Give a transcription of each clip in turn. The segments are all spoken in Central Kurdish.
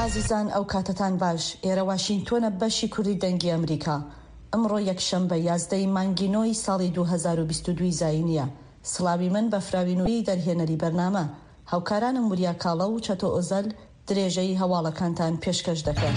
ئازیزان ئەو کاتتان باش، ئێرە واشنگتۆنە بەشی کوردی دەنگی ئەمریکا. ئەمڕۆ یەکشەمبە 11 مانگی نۆی ساڵی 2022 زاینیە. سڵاوی من بە فراوینوری دەرهێنەری بەرنامە. هاوکارانم وریا کاڵە و چەتۆ ئۆزەل درێژەی هەواڵەکانتان پێشکەش دەکەن.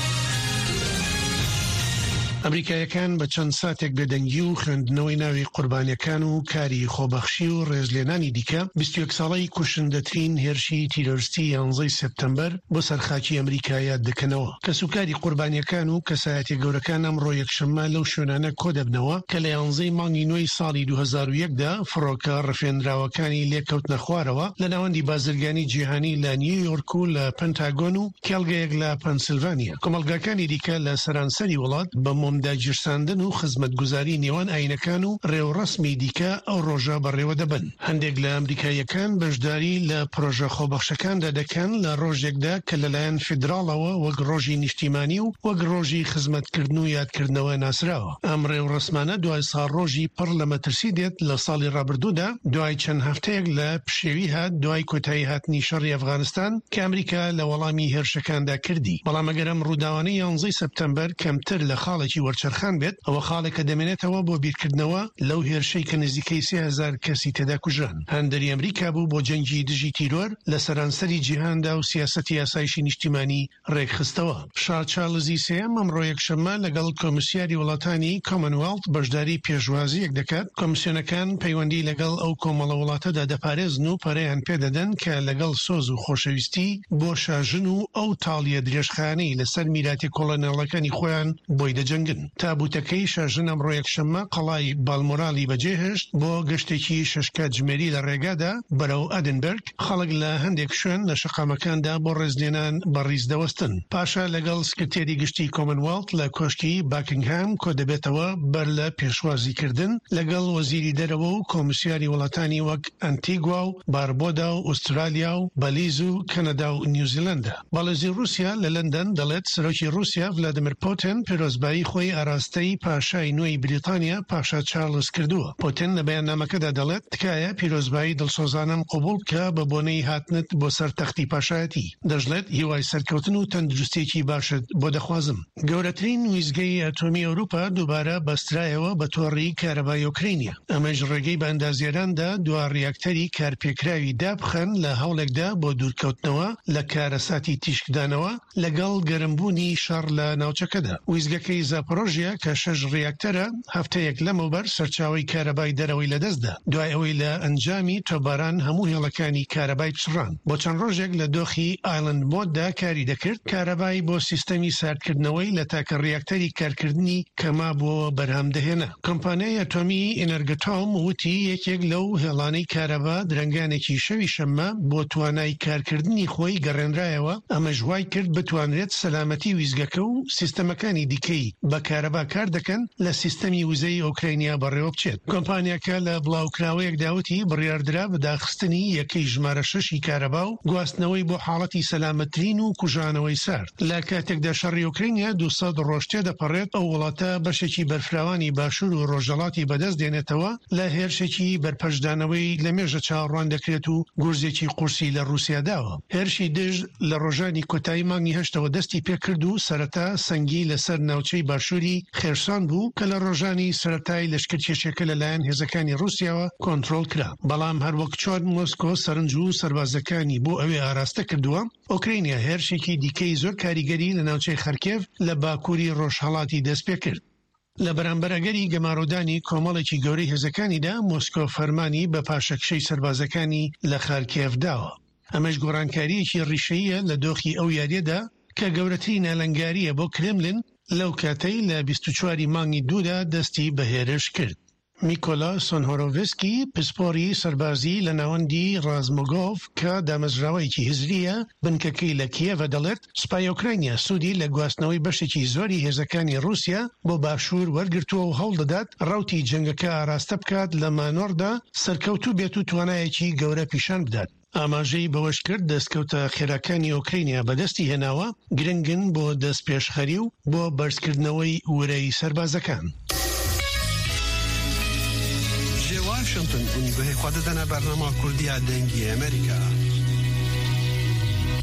ئەمریکایەکان بە چەند ساتێک بێدەنگی و خوێندنەوەی ناوی قوربانیەکان و کاری خۆبەخشی و ڕێزلێنانی دیکە 21 ساڵەی کوشندەترین هێرشی تیرۆریستی 11 سپتەمبەر بۆ سەرخاکی ئەمریکایە دەکەنەوە. کەسوکاری قوربانیەکان و کەسایەتی گەورەکان ئەمڕۆ یەکشەممە لەو شوێنانە کۆ دەبنەوە کە لە 11 مانگی نۆی ساڵی 2001دا فڕۆکە ڕفێنراوەکانی لێکەوتنە خوارەوە لە ناوەندی بازرگانی جیهانی لە نیویۆرک و لە پەنتاگۆن و کێڵگەیەک لە پەنسیلڤانیا. کۆمەڵگاکانی دیکە لە سەرانسەری وڵات بە داگیرساندن و خزمەتگوزاری نێوان ئاینەکان و ڕێوڕەسمی دیکە ئەو ڕۆژە بەڕێوە دەبن. هەندێک لە ئەمریکایەکان بەشداری لە پرۆژە خۆبەخشەکاندا دەکەن لە ڕۆژێکدا کە لەلایەن فیدراڵەوە وەک ڕۆژی نیشتیمانی و وەک ڕۆژی خزمەتکردن و یادکردنەوە ناسراوە. ئەم ڕێوڕەسمانە دوای ساڕۆژی پڕ لە مەترسی دێت لە ساڵی ڕابردوودا دوای چەند هەفتەیەک لە پشێوی هات دوای کۆتایی هاتنی شەڕی ئەفغانستان کە ئەمریکا لە وەڵامی هێرشەکاندا کردی. بەڵام ئەگەرم ڕووداوانەی 11 سپتەمبەر کەمتر لە خاڵێکی وەرچەرخان بێت ئەوە خاڵێکە دەمێنێتەوە بۆ بیرکردنەوە لەو هێرشەی کە نزیکەی 3000 کەسی تێدا کوژران. هەندێری ئەمریکا بوو بۆ جەنگی دژی تیرۆر لە سەرانسەری جیهاندا و سیاسەتی یاسایشی نیشتیمانی ڕێکخستەوە. شار چارلزی سێم ئەمڕۆ یەکشەممە لەگەڵ کۆمسیاری وڵاتانی کۆمەنوێڵت بەشداری پێشوازیەک دەکات. کۆمسیۆنەکان پەیوەندی لەگەڵ ئەو کۆمەڵە وڵاتەدا دەپارێزن و پەرەیان پێدەدەن کە لەگەڵ سۆز و خۆشەویستی بۆ شاژن و ئەو تاڵیە درێژخانەی لەسەر میراتی کۆڵۆنێڵەکانی خۆیان بۆی دەجەنگن. تابوتەکەی شاژن ئەمڕۆ یەکشەممە قەڵای بالمۆرالی بەجێهێشت بۆ گەشتێکی شەشکاتژمێری لە ڕێگادا بەرەو ئەدنبەرگ. خەڵک لە هەندێک شوێن لە شەقامەکاندا بۆ ڕێزلێنان بەڕیز دەوەستن. پاشا لەگەڵ سکرتێری گشتی کۆمنوێڵت لە کۆشکی باکنگهام کۆ دەبێتەوە بەر لە پێشوازیکردن لەگەڵ وەزیری دەرەوە و کۆمسیاری وڵاتانی وەک ئەنتیگوا و باربۆدا و ئوسترالیا و بەلیز و کەنەدا و نیوزیلەندا. بەڵێزی رووسیا لە لەندەن دەڵێت سەرۆکی رووسیا ڤلادیمیر پوتین پیرۆزبایی خۆی ئاراستەی پاشای نوێی بریتانیا پاشا چارلز کردووە. پوتین لە بەیاننامەکەدا دەڵێت تکایە پیرۆزبایی دڵسۆزانم قبول بکە بە بۆنەی هاتنت بۆ سەر تەختی پاشایەتی. دەژڵێت هیوای سەرکەوتن و تەندروستێکی باشت بۆ دەخوازم. گەورەترین ویزگەی ئەتۆمی ئەوروپا دووبارە بەسترایەوە بە تۆڕی کارەبای ئوکرینیا. ئەمەش ڕێگەی بە ئەندازێراندا دوا ڕیاکتەری کارپێکراوی دابخەن لە هەوڵێکدا بۆ دوورکەوتنەوە لە کارەساتی تیشکدانەوە لەگەڵ گەرمبوونی شەڕ لە ناوچەکەدا. ویزگەکەی زاپۆرۆژیا کە 6 ڕیاکتەرە هەفتەیەک لەمەوبەر سەرچاوی کارەبای دەرەوەی لەدەستدا دوای ئەوەی لە ئەنجامی تۆباران هەموو هێڵەکانی کارەبای پچڕان. بۆ چەند ڕۆژێک لە دۆخی ئایلند مۆددا کاری دەکرد کارەبای بۆ سیستەمی ساردکردنەوەی لە تاکە ڕیاکتەری کارکردنی کەما بۆ بەرهەم دەهێنا. کۆمپانیای ئەتۆمی ئێنەرگۆتۆم وتی یەکێک لەو هێڵانەی کارەبا درەنگانێکی شەوی شەممە بۆ توانای کارکردنی خۆی گەڕێنرایەوە. ئەمە ژوای کرد بتوانرێت سەلامەتی ویزگەکە و سیستەمەکانی دیکەی بە کارەبا کار دەکەن لە سیستەمی وزەی ئۆکراینیا بەڕێوە بچێت. کۆمپانیاکە لە بڵاوکراوەیەک داوتی بڕیاردرا بە داخستنی یەکەی ژمارە 6 کارەبا و گواستنەوەی بۆ حاڵەتی سەلامەترین و کوژانەوەی سارد. لە کاتێکدا شەڕی ئۆکراینیا 200 ڕۆژتێ دەپەڕێت ئەو وڵاتە بەشێکی بەرفراوانی باشوور و ڕۆژهەڵاتی بەدەست دێنێتەوە لە هێرشێکی بەرپەشدانەوەی لە مێژە چاوەڕوان دەکرێت و گورزێکی قورسی لە رووسیا داوە. هێرشی دژ لە ڕۆژانی کۆتایی مانگی هەشتەوە دەستی پێکرد و سەرەتا سەنگی لەسەر ناوچەی باشووری خێرسان بوو کە لە ڕۆژانی سەرەتای لەشکرکێشەکە لەلایەن هێزەکانی رووسیاوە کۆنتڕۆڵ کرا. بەڵام هەروەک چۆن مۆسکۆ سەرنج و سەربازەکانی بۆ ئەوێ ئاراستە کردووە، ئۆکراینیا هێرشێکی دیکەی زۆر کاریگەری لە ناوچەی خەرکێڤ لە باکووری ڕۆژهەڵاتی دەست پێ کرد. لە بەرامبەرەگەری گەماڕۆدانی کۆمەڵێکی گەورەی هێزەکانیدا مۆسکۆ فەرمانی بە پاشەکشەی سەربازەکانی لە خارکێڤ داوە. ئەمەش گۆڕانکاریەکی ڕیشەیە لە دۆخی ئەو یاریەدا کە گەورەترین ئەلەنگاریە بۆ کرێملین لەو کاتەی لە 24 مانگی دوودا دەستی بە هێرش کرد. میکۆلا سۆنهۆرۆڤسکی پسپۆری سەربازی لە ناوەندی رازمۆگۆڤ کە دامەزراوەیەکی هزریە بنکەکەی لە کیێڤە دەڵێت سوپای ئۆکراینیا سوودی لە گواستنەوەی بەشێکی زۆری هێزەکانی رووسیا بۆ باشوور وەرگرتووە و هەوڵ دەدات ڕەوتی جەنگەکە ئاراستە بکات لە مانۆردا سەرکەوتوو بێت و توانایەکی گەورە پیشان بدات. ئاماژەی بەوەش کرد دەستکەوتە خێراکانی ئۆکراینیا بەدەستی هێناوە گرنگن بۆ دەست پێشخەری و بۆ بەرزکردنەوەی وورەی سەربازەکان. واشنطن گوهی خود دنه برنامه کردی دنگی امریکا.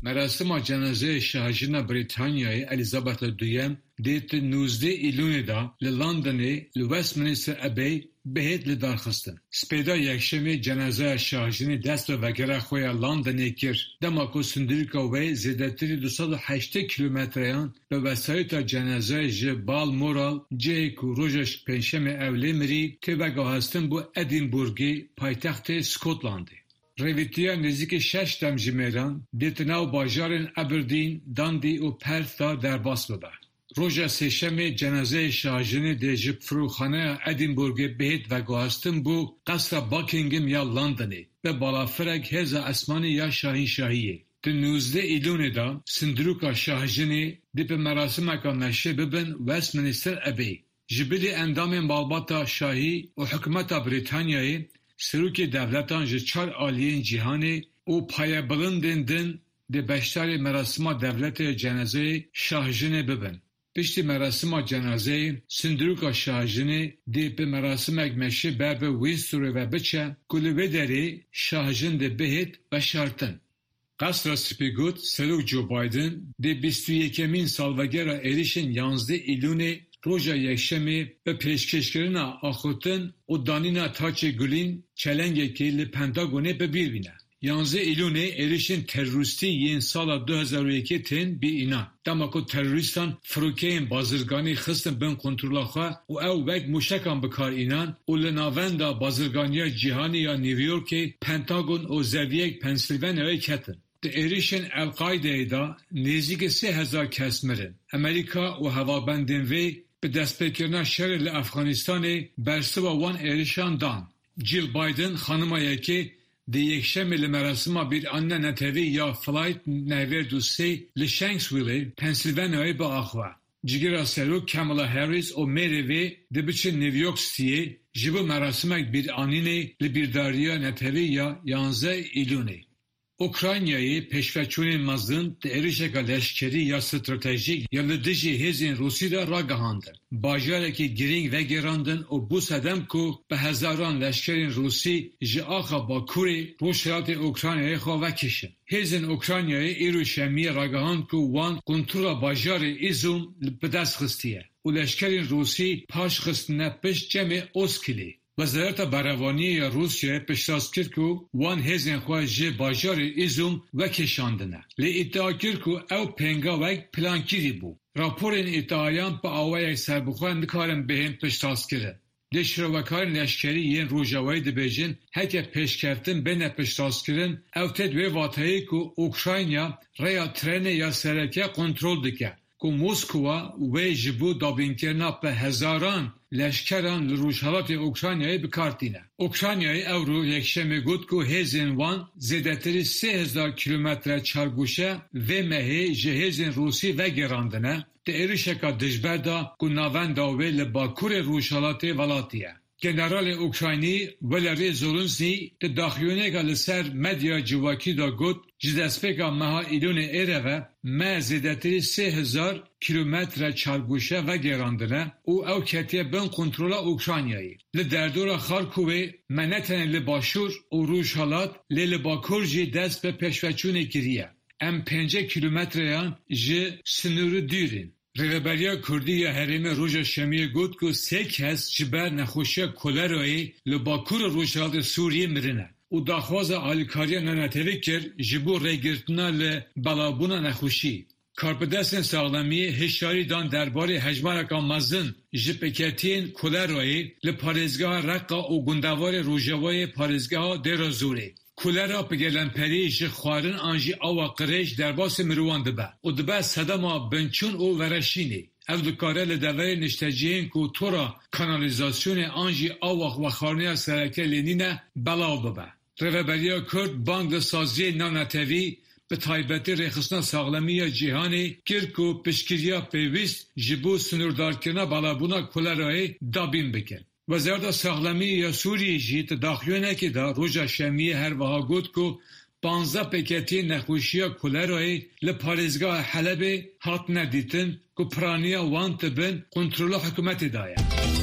مراسم جنازه شاهجنا بریتانیای الیزابت دویم دیت 19 ایلون دا لندن لوستمینستر ابی بهت لدارخستن. سپیدا یکشنبه جنازه شاهجنی دست و وگره خوی لندن کر دماکو سندریکا وی زیادتری 208 کیلومتریان به وسایت جنازه جبال مورال جیکو روزش پنجشنبه اولی مری که وگاه هستن بو ادینبورگی پایتخت اسکاتلندی. رویتیا نزدیک 6 دمجمیران دیتناو باجارن ابردین، داندی و پرث در باس بوده. روز سه‌شنبه جنازه شاهجنی در جب فروخانه ادینبورگ بهت و گوهستن بو قصر باکینگم یا لندنی به بالافرک هزا اسمانی یا شاهین شاهیه. در 19 ایلون دا سندروکا شاهجنی دی به مراسم که نشه ببن وستمینستر ابی. جبلی اندام بالباتا شاهی و حکمت بریتانیایی سروک دولتان جچار آلیین جهانی و پایه بلندندن دی بشتر مراسم دولت جنازه شاهجنی ببن. پشتی مراسم جنازه سندروکا شاهجنی دی به مراسم اگمشه بر به ویستوری و بچه گلوه داری شاهجن دی بهت و شارتن. قصر سپیگوت سروک جو بایدن دی 21 سالوگر ایریشن 11 ایلون روژا یکشنبه به پیشکشکرین آخوتن و دانینا تاچ گلین چلنگی که لپنتاگونه ببیرینه. 11 ایلون ایریشن تروریستی این سال 2001 تن بی اینا. دماکو تروریستان فروکین بازرگانی خستن بین کنترل خواه و او وقت موشکان بکار اینان و لناوندا بازرگانی جهانی یا نیویورک پنتاگون و زویک پنسیلوانیای کتن. در ایریشن القاعده دا نزدیک 3000 کس مرن. امریکا و هوابندین وی به دست پیکرنا شر افغانستان برسه و وان ایریشان دان. جیل بایدن خانمایی که دی یکشنبه لمراسم bir anne نتوی یا فلایت نوردو سی لشنکسویل پنسیلوانیای با آخوا. جگرا سروک کامالا هریس و میری وی دی بچه نیویورک سیه جبو مراسمک bir anine لبیرداریا نتوی یا 11 ایلونه. اوکراینایی پیشوچون مزدن در ایرشک لشکری یا استراتژیک یا لدیجی هزین روسی را راگهاندن. باجاره که گرینگ و گراندن و بو سدم که به هزاران لشکرین روسی جه آخا با کوری روشیات اوکراینایی خواه وکشن. هزین اوکراینایی ایرو شمی راگهاند که وان کنترل باجار ایزوم به دست خستیه. و لشکرین روسی پاش خستنه پش جمع اوسکلی. وزارت بهره‌ای روسیه پیشنهاد کرد که وان هزین خواه جه باجار ایزوم و کشاندنه. لی ادعا کرد که او پنگا وک پلانکیری بو. راپورین ادعایان با آوای سربخواه نکارن بهم پیشنهاد کرد. دشروکارن لشکری این روجاوی دبیجن هک پیشکردن بین پیشنهاد کردن او تدوی واتایی که اوکراینیا ریا ترن یا سرکه کنترل دکه. که موسکوا و جبو دابینکرنا به هزاران لشکران لروشالات اوکراینیای بکارتینه. اوکراینیای او رو یکشنبه گفت که هزین وان زیادتری 3000 کیلومتر چارگوشه و مهی جهیزین روسی و گراندنه ده ایرشکا دجبردا که ناوندا و لباکور روشالات ولاتیه. جنرال اوکراینی ولری زولنسنی ده داخیونه که لسر مدیا جواکی دا گفت جدسپیکا مها ایلون ایره ما زیادتری 3000 کیلومتر چارگوشه و گراندنه او کتیه بین کنترل اوکراینیایی. لدردور خارکوه منتن لباشور و روشالات لباکور جی دست به پیشوچون گریه. ام 5 کیلومتریان جی سنور دیرین. رهبری کردی یا حریم روژ شمی گفت که 3 کس جبر نخوشی کلرایی لباکور روشالات سوریه مرنه. او داخواز آلیکاریا ننتوی کرد جبو ریگرتنا لبلابونا نخوشی. کارپدستن ساغلامی هشاری دان درباره هجمارکا مزن جپکتین کلرایی لپارزگاه رقا و گندوار روژوای پارزگاه درازوری. کولرا پگلنپری جه خوارن آنجی آوا قریش در باس مروان دبه و دبه صدما بنچون و ورشینی. او دکاره لدوه نشتجیین که تورا کانالیزاسیون آنجی آوا و خارنی سرکه لینینه بلاو ببه. رهبری کرد بانگ سازی نانتوی به تایبتی ریخستان ساغلمی جهانی کرد که پشکریا پیویست جبو سنوردارکرنا بالابونا کولرای دابین بکن. وزارت ساغلمی یا سوریه جیت داخیونه که دا روژا شمیه هر وها گود که 15 پکتی نخوشی کولرای لپارزگاه حلب هات ندیتن که پرانیا وانت بین کنترل حکومت دایا.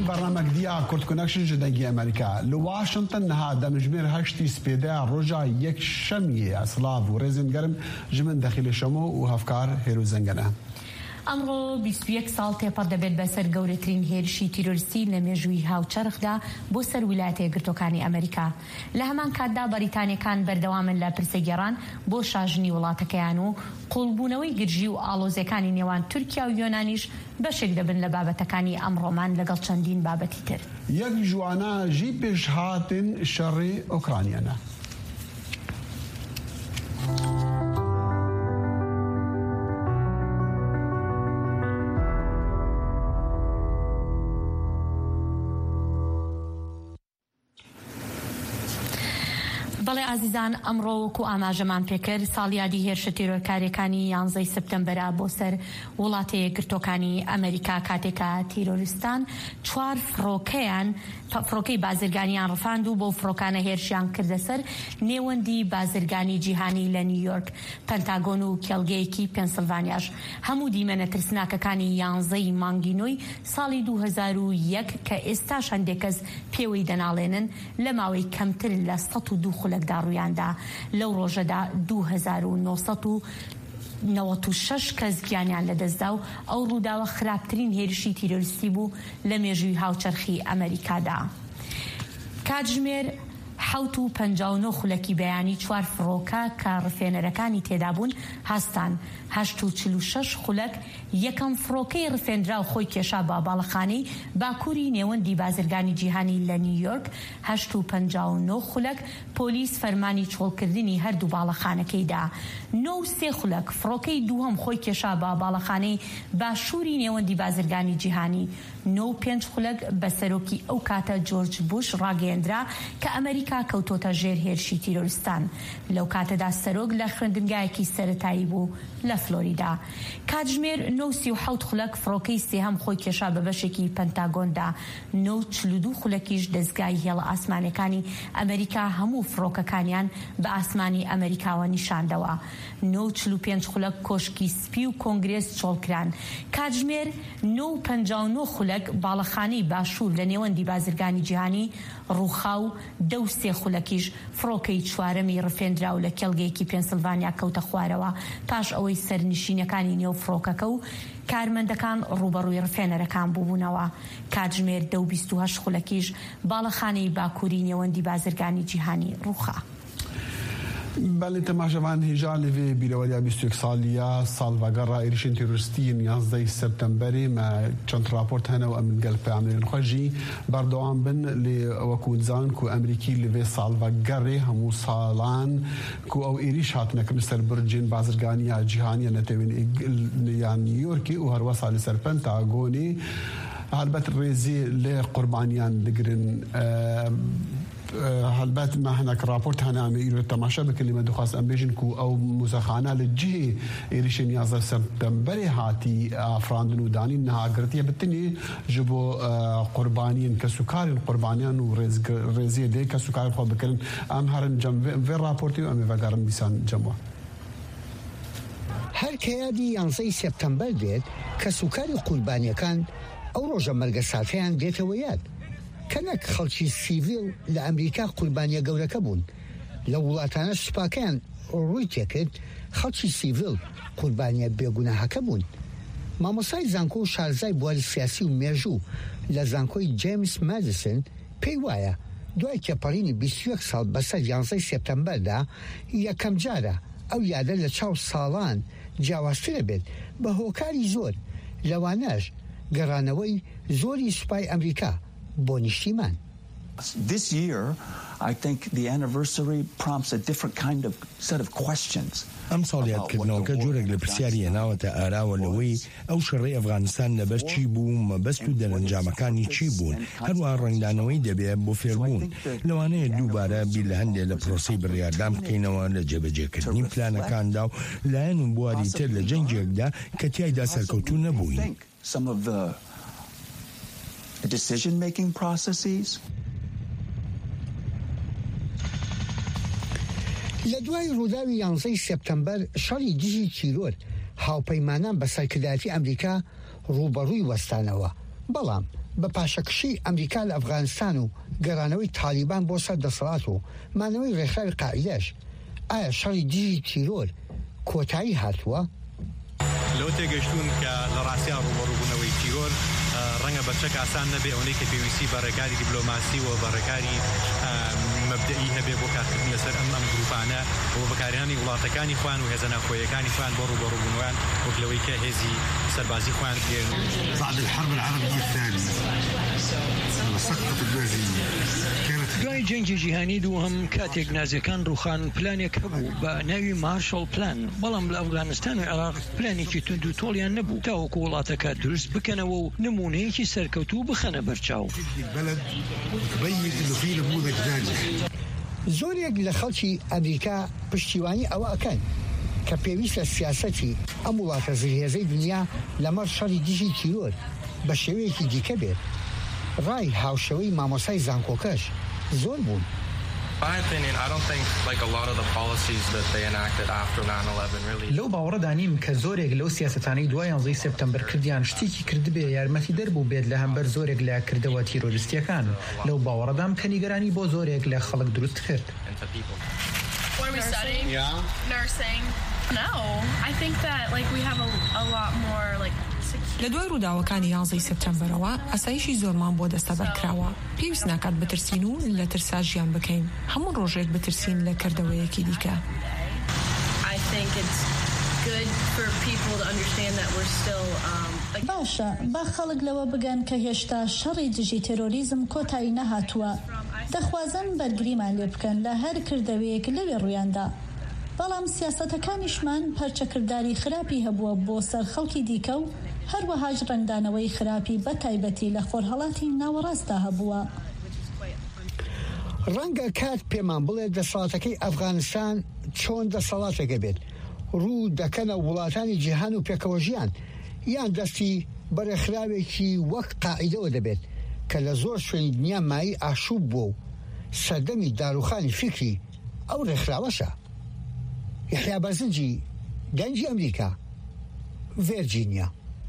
برنامج دیا کورت کنکشن جدنگی امریکا لواشنطن نها دمجمیر هشتی سپیده رجا یک شمیه اصلاف و رزین گرم جمن داخل شمو و هفکار هیرو زنگنه ئەمڕۆ 21 ساڵ تێپەڕ دەبێت بەسەر گەورەترین هێرشی تیرۆریستی لە مێژووی هاوچەرخدا بۆ سەر ویلایەتە یەکگرتووەکانی ئەمریکا. لە هەمان کاتدا بەریتانیەکان بەردەوامن لە پرسەگێڕان بۆ شاژنی وڵاتەکەیان و قوڵبوونەوەی گرژی و ئاڵۆزیەکانی نێوان تورکیا و یۆنانیش بەشێک دەبن لە بابەتەکانی ئەمڕۆمان لەگەڵ چەندین بابەتی تر. یەک جوانە ژی پێشهاتن شەڕی ئۆکرانیانە. بەڵێ ئازیزان ئەمڕۆ وەکو ئاماژەمان پێکرد ساڵیادی هێرشە تیرۆرکاریەکانی 11 سپتەمبەرە بۆ سەر وڵاتە یەکگرتووەکانی ئەمریکا کاتێکە تیرۆریستان 4 فڕۆکەی بازرگانیان ڕفاند و بۆ فڕۆکانە هێرشیان کردە سەر نێوەندی بازرگانی جیهانی لە نیویۆرک، پەنتاگۆن و کێڵگەیەکی پێنسیلڤانیاش. هەموو دیمەنە ترسناکەکانی 11 مانگی نۆی ساڵی 2001 کە ئێستاش هەندێک کەس پێوەی دەناڵێنن لە ماوەی کەمتر لە 102 خولەکدا ڕوویاندا. لەو ڕۆژەدا 2996 کەس گیانیان لەدەستدا و ئەو ڕووداوە خراپترین هێرشی تیرۆریستی بوو لە مێژووی هاوچەرخی ئەمریکادا. کاتژمێر 7:59 خولەکی بەیانی 4 فڕۆکە کە ڕفێنەرەکانی تێدا بوون هەستان. 8:46 خولەک یەکەم فڕۆکەی ڕفێنرا و خۆی کێشا بە باڵەخانەی باکووری نێوەندی بازرگانی جیهانی لە نیویۆرک. 8:59 خولەک پۆلیس فەرمانی چۆڵکردنی هەردوو باڵەخانەکەیدا. 9:03 خولەک فڕۆکەی دووهەم خۆی کێشا بە باڵەخانەی باشووری نێوەندی بازرگانی جیهانی. 9:05 خولەک بە سەرۆکی ئەو کاتە جۆرج بوش ڕاگەیەندرا کە ئەمریکا کەوتۆتە ژێر هێرشی تیرۆریستان. لەو کاتەدا سەرۆک لە خوێندنگایەکی سەرەتایی بوو لە فلۆریدا. کاتژمێر 9:37 خولەک فڕۆکەی سێهەم خۆی کێشا بە بەشێکی پەنتاگۆندا. 9:42 خولەکیش دەستگای هێڵە ئاسمانەکانی ئەمریکا هەموو فڕۆکەکانیان بە ئاسمانی ئەمریکاوە نیشاندەوە. 9:45 خولەک کۆشکی سپی و کۆنگرێس چۆڵکران. کاتژمێر 9:59 خولەک باڵەخانەی باشوور لە نێوەندی بازرگانی جیهانی ڕووخا و 2:03 خولەکیش فڕۆکەی چوارەمی ڕفێنرا و لە کێڵگەیەکی پێنسیلڤانیا کەوتە خوارەوە پاش ئەوەی سەرنشینەکانی نێو فڕۆکەکە و کارمەندەکان ڕوبەڕووی ڕفێنەرەکان بووبوونەوە. کاتژمێر 2:28 خولەکیش باڵەخانەی باکووری نێوەندی بازرگانی جیهانی ڕووخا. بله تماشاوان هیجا لوی بیروالی 21 سالیه سالوگرا ایریشن تروریستی 11 سپتامبری ما چند راپورت هنو امن قلب عملین خوشی بردوام بن لی وکودزان کو امریکی لوی سالوگری همو سالان کو او ایریش هاتنه که مثل برجین بازرگانی جهانی نتوین یا نیویورکی و هر وصل سر پنتاگونی البته ریزی لی قربانیان دگرن هلبات ما هناك رابورت هنا يريد تماشى بكلمة دخاس أمبيجن كو أو مزخانة للجهة إيريشن 11 سبتمبر هاتي أفراندن وداني إنها قرتية بالتني جبو قربانين كسكاري القربانيان ورزية دي كسكاري الخواب بكلم أم هرن جم في رابورتي وأم فقارن بيسان جموع هر كيادي 11 سبتمبر ديت كسكاري قربانيا كان أو روجا مرقصاتيان ديت وياد کەنەک خەڵکی سیڤیل لە ئەمریکا قوربانیە گەورەکە بوون. لە وڵاتانە سوپاکەیان ڕووی تێکرد خەڵکی سیڤیل قوربانیە بێگوناهەکە بوون. مامۆستای زانکۆ و شارزای بواری سیاسی و مێژوو لە زانکۆی جیمس مادیسن پێی وایە دوای تێپەڕینی 21 ساڵ بەسەر 11 سپتەمبەردا یەکەم جارە ئەو یادە لە چاو ساڵان جیاوازترە بێت بە هۆکاری زۆر لەوانەش گەڕانەوەی زۆری سوپای ئەمریکا بۆ نیشتیمان. This year, I think the anniversary prompts a different kind of set of questions. ئەم ساڵیادکردنەوەکە جۆرێک لە پرسیاری هێناوەتە ئاراوە لەوەی ئەو شەڕی ئەفغانستان لەبەر چی بوو، مەبەست و دەرەنجامەکانی چی بوون، هەروەها ڕنگدانەوەی دەبێت بۆ فێربوون. لەوانەیە دووبارە بیر لە هەندێک لە پرۆسەی بڕیاردام بکەینەوە لە جێبەجێکردنی پلانەکاندا و لایەن و بواری تر لە جەنگێکدا کە تیایدا سەرکەوتوو نەبووین. Decision-making processes. لە دوای ڕووداوی 11 سپتەمبەر شەڕی دژی تیرۆر هاوپەیمانان بە سەرکردایەتی ئەمریکا ڕوبەڕووی وەستانەوە، بەڵام بە پاشەکشی ئەمریکا لە ئەفغانستان و گەڕانەوەی تالیبان بۆ سەر دەسەڵات و مانەوەی ڕێکخراوی قاعیدەش ئایا شەڕی دژی تیرۆر کۆتایی هاتووە؟ لەوە تێگەشتون کە لە ڕاستیان ڕوبەڕووبوونەوەی تیرۆر ڕەنگە بەچەک ئاسان نەبێ ئەوەی کە پێویستی بە ڕێکاری دیپلۆماسی و بە ڕێکاری مەبدەئی هەبێ بۆ کارکردن لەسەر ئەم گروپانە بۆ بەکارهێنانی وڵاتەکانی خوان و هێزە ناوخۆیەکانی خوان بۆ ڕوبەڕووبوونەوەیان وەک لەوەی کە هێزی سەربازی خوان دێن. بعد الحرب العربية الثانية سقطت النازية دوای جەنگی جیهانی دووهەم کاتێک نازیەکان ڕووخان پلانێک هەبوو بە ناوی مارشال پلان، بەڵام لە ئەفغانستان و عێراق پلانێکی تند و تۆڵیان نەبوو تاوەکو وڵاتەکە دروست بکەنەوە و نمونەیەکی سەرکەوتوو بخەنە بەرچاو. زۆرێک لە خەڵکی ئەمریکا پشتیوانی ئەوە ئەکەن کە پێویستە سیاسەتی ئەم وڵاتە زرهێزەی دنیا لەمەڕ شەڕی دژی تیرۆر بە شێوەیەکی دیکە بێت. ڕای هاوشەوەی مامۆسای زانکۆکەش زۆر بوون. لەو باوەڕەدا نیم کە زۆرێک لەو سیاسەتانەی دوای 11 سپتەمبەر کردیان شتێکی کردبێ یارمەتی دەربوو بێت لە هەمبەر زۆرێک لە کردەوە تیرۆریستیەکان. لەو باوەڕەدام کە نیگەرانی بۆ زۆرێک لە خەڵک دروست کرد. لە دوای ڕووداوەکانی 11 سپتەمبەرەوە ئاسایشی زۆرمان بۆ دەستەبەر کراوە. پێویست ناکات بترسین و لە ترسا ژیان بکەین. هەموو ڕۆژێک بترسین لە کردەوەیەکی دیکە. باشە با خەڵک لەوە بگەن کە هێشتا شەڕی دژی تێرۆریزم کۆتایی نەهاتووە. دەخوازن بەرگریمان لێ بکەن لە هەر کردەوەیەک لەوێ ڕوویاندا. بەڵام سیاسەتەکانیشمان پەرچەکردداری خراپی هەبووە بۆ سەر خەڵکی دیکە و هەروەهاش ڕنگدانەوەی خراپی بە تایبەتی لە خۆرهەڵاتی ناوەڕاستدا هەبووە. ڕەنگە کات پێمان بڵێت دەسەڵاتەکەی ئەفغانستان چۆن دەسەڵاتێکە بێت ڕوو دەکەنە وڵاتانی جیهان و پێکەوە ژیان یان دەستی بەرەخراوێکی وەک قاعیدەوە دەبێت کە لە زۆر شوێنی دنیا مای ئاشوب بووە و سەردەمی داروخانی فکری ئەو ڕێکخراوەشە. یحیا بەرزنجی، دەنگی ئەمریکا، ڤێرجینیا.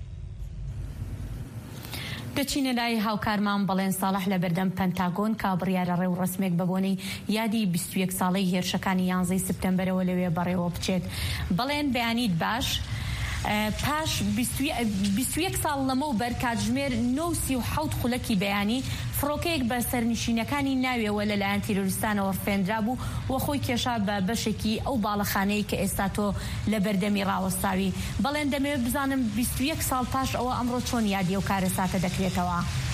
دەچینە لای هاوکارمان بەڵێن ساڵح لە بەردەم پەنتاگۆن کا بڕیارە ڕێو ڕسمێک بەبوونەی یادی 21 ساڵەی هێرشەکانی 11 سپتەمبەرەوە لەوێ بەڕێوە بچێت. بەڵێن بەیانیت باش پاش 21 ساڵ لەمەوبەر کاتژمێر 9:37 خولەکی بەیانی فڕۆکەیەک بە سەرنشینەکانی ناوێەوە لەلایەن تیرۆریستانەوە ڕفێنرا بوو و خۆی کێشا بە بەشێکی ئەو باڵەخانەیە کە ئێستا تۆ لە بەردەمی ڕاوەستاوی. بەڵێن دەمەوێت بزانم 21 ساڵ پاش ئەوە ئەمڕۆ چۆن یادی ئەو کارە ساتە دەکرێتەوە.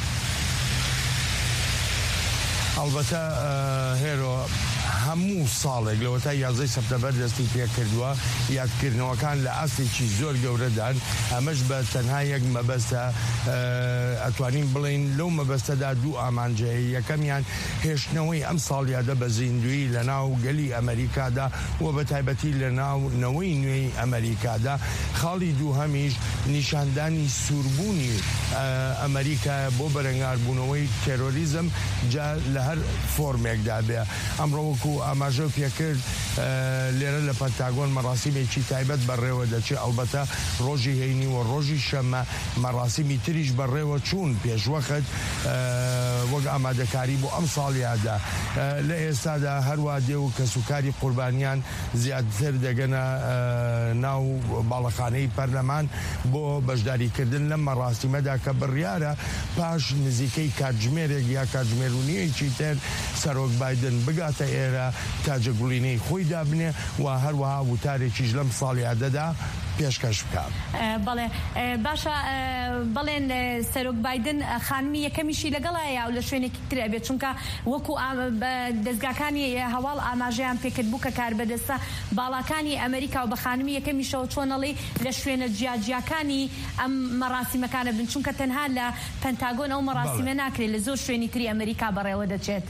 ئەلبەتە هێرۆ هەموو ساڵێک لەوە تا 11 سپتەمبەر دەستی پێ کردووە یادکردنەوەکان لە ئەسێکی زۆر گەورەدان. ئەمەش بە تەنها یەک مەبەستە ئەتوانین بڵین لەو مەبەستەدا دوو ئامانجەیە. یەکەمیان هێشتنەوەی ئەم ساڵیادە بە زیندوی لە ناو گەلی ئەمریکادا و بە تایبەتی لە ناونەوەی نوێی ئەمریکادا. خاڵی دووهەمیش نیشاندانی سووربوونی ئەمریکا بۆ بەرەنگاربوونەوەی تێرۆریزم جا لە هەر فۆرمێکدا بێ. ئەمڕۆ وەکو ئاماژە پێکرد لێرە لە پەنتاگۆن مەراسیمێکی تایبەت بەڕێوە دەچێت. ئەلبەتە ڕۆژی هەینی و ڕۆژی شەمە مەراسیمی تریش بەڕێوە چوون پێشوەخت وەک ئامادەکاری بۆ ئەم ساڵیادا. لە ئێستادا هەروە دێ و کەسوکاری قوربانیان زیاتر دەگەنە ناو باڵەخانەی پەرلەمان بۆ بەشداریکردن لەم مەراسیمەدا کە بڕیارە پاش نزیکەی کاتژمێرێک یا کاتژمێرونیەکی تر سەرۆک بایدن بگاتە ئێرە تاجەگوڵینەی خۆی دابنێ و هەروەها وتارێکیش لەم ساڵیادەدا پێشکەش بکات. بەڵێ باشە بەڵێن سەرۆک بایدن خانمی یەکەمیشی لەگەڵایە و لە شوێنێکی ترە بێت چونکە وەکو دەستگاکانی هەواڵ ئاماژەیان پێکرد بوو کە کاربەدەستە باڵاکانی ئەمریکا و بە خانمی یەکەمیشەوە چۆنەڵی لە شوێنە جیاجیاکانی ئەم مەراسیمەکانە بن چونکە تەنها لە پەنتاگۆن ئەو مەراسیمە ناکرێت لە زۆر شوێنی تری ئەمریکا بەڕێوە دەچێت.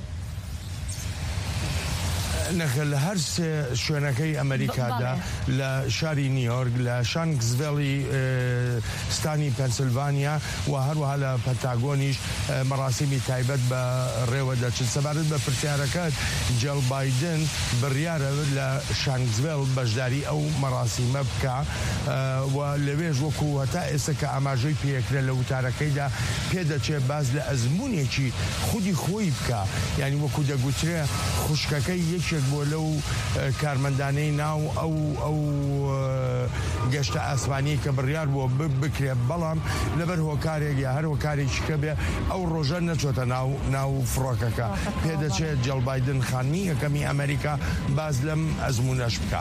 نەخە لە هەر شوێنەکەی ئەمریکادا لە شاری نیویۆرک لە شانکسڤێلی ستانی پەنسیلڤانیا و هەروەها لە پەنتاگۆنیش مەراسیمی تایبەت بە ڕێوە دەچن. سەبارەت بە پرسیارەکەت جۆ بایدن بڕیارە لە شانکسڤیل بەشداری ئەو مەراسیمە بکە و لەوێژ وەکو هەتا ئێستا کە ئاماژەی پێکرێت لە وتارەکەیدا پێدەچێت باز لە ئەزمموونێکی خودی خۆی بکە، یعنی وەکو دەگوترێ خوشکەکەی یەکێک بۆ لەو کارمەندانەی ناو ئەو گەشتە ئاسمانی کە بڕیار بۆ بکرێت، بەڵام لەبەر هۆکارێک یا هەر هۆکارێکی کە بێ ئەو ڕۆژە نەچۆتە ناو فڕۆکەکە. پێدەچێت جۆ بایدن خانمی یەکەمی ئەمریکا باز لەم ئەزممونەش بکە.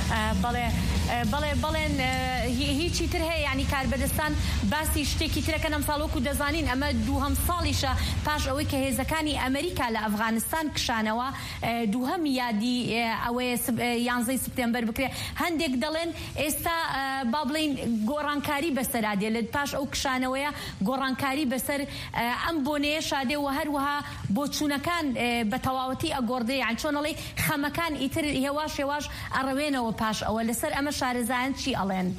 بەڵێن هیچی تر هەیە، ینی کاربەدەستان باسی شتێکی ترەکە ئەمساڵ وەکو دەزانین ئەمە دووهەم ساڵیشە پاش ئەوەی کە هێزەکانی ئەمریکا لە ئەفغانستان کشانەوە، دووهەم یادی ئەوەیە 11 سپتێمبەر بکرێت. هەندێک دەڵێن ئێستا با بڵین گۆڕانکاری بەسەرادێ لە پاش ئەو کشانەوەیە گۆڕانکاری بەسەر ئەم بۆنەیە شادێ و هەروەها بۆ چوونەکان بە تەواوەتی ئەگۆڕدێ، یان چۆنەڵی خەمەکان ئیتر هێواش ئەڕەوێنەوە پاش ئەوە. لەسەر ئەمە شارەزایان چی ئەڵێن؟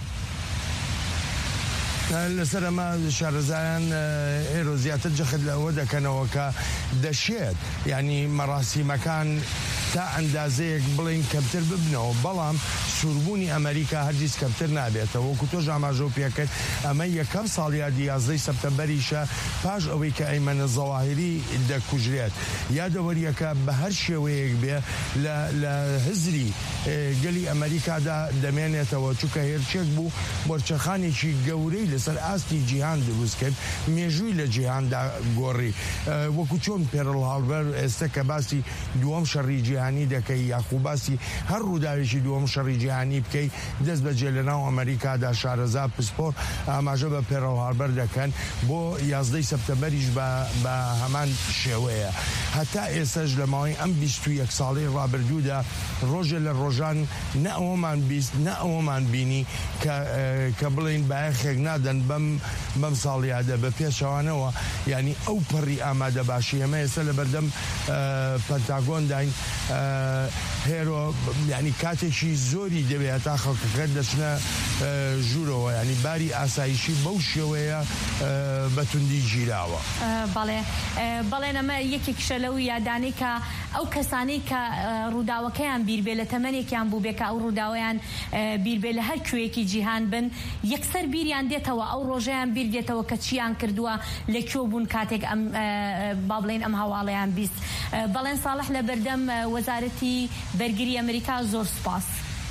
لەسەر ئەمە شارەزایان ئێرۆ زیاتر جەخت لەوە دەکەنەوە کە دەشێت ینی مەراسیمەکان تا ئەندازەیەک بڵین کەمتر ببنەوە، بەڵام سووربوونی ئەمریکا هەرگیز کەمتر نابێتەوە. وەکو تۆ ئاماژە پێکرد ئەمە یەکەم ساڵیادی 11 سەپتەمبەریشە پاش ئەوەی کە ئەیمەنە زەواهیری دەکوژرێت. یادەوەریەکە بە هەر شێوەیەک بێ لە هزری گەلی ئەمریکادا دەمێنێتەوە، چونکە هێرچێک بوو بۆرچەخانێکی گەورەی لەسەر ئاستی جیهان دروست کرد، مێژووی لە جیهاندا گۆڕی. وەکو چۆن پێرل هاڵبەر ئێستا کە باسی دووەم شەڕی جیهانی دەکەی یاخو باسی هەر ڕووداوێکی دووەم شەڕی جیهانی بکەی، دەست بەجێ لە ناو ئەمریکادا شارەزا پسپۆر ئاماژە بە پێرل هاڵبەر دەکەن بۆ 11 سەپتەمبەریش بە هەمان شێوەیە. هەتا ئێستاش لە ماوەی ئەم 21 ساڵی ڕابردوودا ڕۆژە لە ڕۆژان نە ئەوەمان بیست نە ئەوەمان بینی کە بڵین بایەخێک نادەن بەم ساڵیادە بە پێشەوانەوە. ینی ئەو پەڕی ئامادە باشی ئەمە ئێستا لە بەردەم پەنتاگۆن داین هێرۆ، ینی کاتێکی زۆری دەبێت تا خەڵکەکە دەچنە ژوورەوە، ینی باری ئاسایشی بەو شێوەیە بەتوندی گیراوە. بەڵێن ئەمە یەکێکشە لەو یادانەی کە ئەو کەسانەی کە ڕووداوەکەیان بیربێ لە تەمەنێکیان بوو بێ کە ئەو ڕووداوەیان بیربێ لە هەر کوێیەکی جیهان بن، یەکسەر بیریان دێتەوە، ئەو ڕۆژەیان بیر دێتەوە کە چیان کردووە، لەکوێ بوون کاتێک با بڵێن ئەم هەواڵەیان بیست. بەڵێن ساڵح لە بەردەم وەزارەتی بەرگری ئەمریکا زۆر سپاس.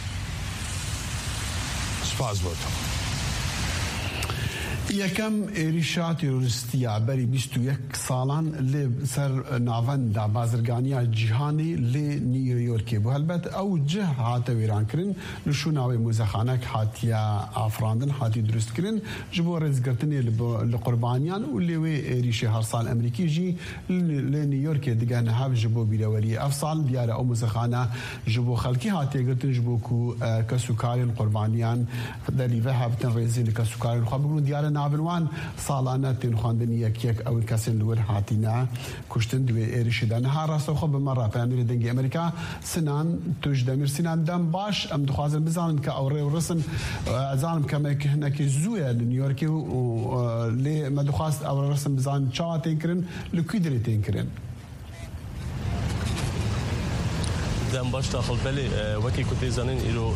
سپاس بۆ تۆ. یەکەم عێریشا تێرۆریستیە بەری 21 ساڵان لێ سەر ناوەندا بازرگانیە جیهانی لێ نیویۆرکێ بوو. هەلبەت ئەو جه هاتە وێرانکردن نشوناوی مۆزەخانەک هاتیە ئافراندن، هاتی دروستکردن ji بۆ ڕێزگرتنێ لە قوربانیان و لێوێ عێریشی هەر ساڵ ئەمریکیژی لێ نیویۆرکێ دیگەنە هەب ji بۆ بیرەوەری ئەف ساڵ دیارە ئەو مۆزەخانە ji بۆ خەڵکی هاتێگرتن ji بۆ ku کەس و کارên قوربانیان دەریڤە هەبتن ڕێزی لە کەس و کارên خوا بگرن دیارە نابنوان ساڵانە تێنخواندنی یەکێک ئەو کەسێن لەوەر هاتینا کوشتن دوێ عێریشیدا نەها ڕاستەوخۆ بەمە ڕاپەیاندنی دەنگی ئەمریکا سنان توش دەمیر سینان دەم باش ئەم دخوازن بزانن کە ئەو ڕێ و ڕسن ئەزانم کەمێک هەنێکی زوویە لە نیویۆرکی و لێ مە دخواست ئەو ڕسم بزانن چاوا تێنکردن لەکوی دەرێ تێنکردن. دەم باش داخل بەێ وەکی کوتێ زانین ئیرۆ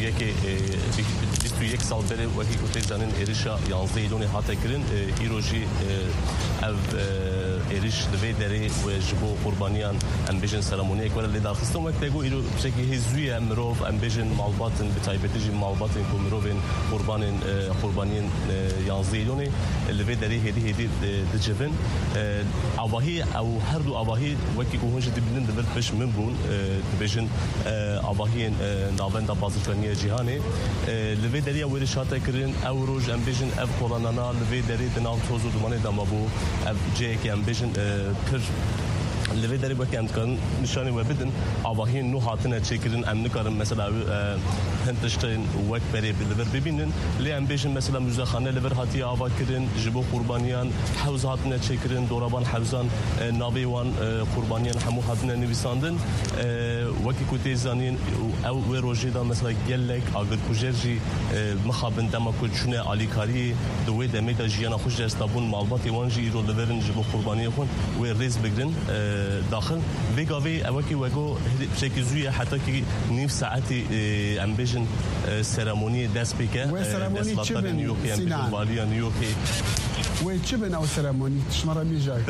21 ساڵ بەێ وەکی کوتێ زانین عێریشا 11 ئیلۆنی هاتەکردن ئیرۆژی ئەو عێریش لەوێ دەرێ ji بۆ قوربانیان ئەم بێژن سەرەمۆنیەک وەرە لێداخستن وەک تێگو ئیرۆ بشێکی هێزوویە مرۆڤ ئەم بێژن ماڵباتن بەتایبەتیژی ماڵباتن ku mirovên قوربانین 11 ئیلۆنی لەوێ دەرێ هێدی دجبن ئاواهی ئەو هەردوو ئاواهی وەکی ku hûn jî dibînin di vir pêş min bûn dibêjin avahiyên navenda bazirganiya cîhanê li vê deriya wêrî hatekirin ew roj em bêjin ev kolanana li vê derê di nav toz û dumanê de mabû ev ciyekê em bêjin pir لوی داری با که امکان نشانی و بدن آواهی نو هاتنه چکرین ام نکارم مثلا هنتشتین وقت بری بلور ببینن لی ام بیشن مثلا مزخانه لور هاتی آوا کردن جبو قربانیان حوز هاتنه چکرین دورابان حوزان نابیوان قربانیان همو هاتنه نویساندن وقتی کوتی زانین او روزی دا مثلا گلک اگر کوجرجی مخابن دما کوچونه آلیکاری دوی دمی دا جیانا خوش استابون مالباتی وانجی رو لورن جبو قربانی خون و ریز بگرن داخل ویگاوی اوکی وگو بشکل زوی حتی که نیف ساعتی ام بیشن سرمونی دست بکه سرمونی چه بین سینان و چه بین او سرمونی شماره میجای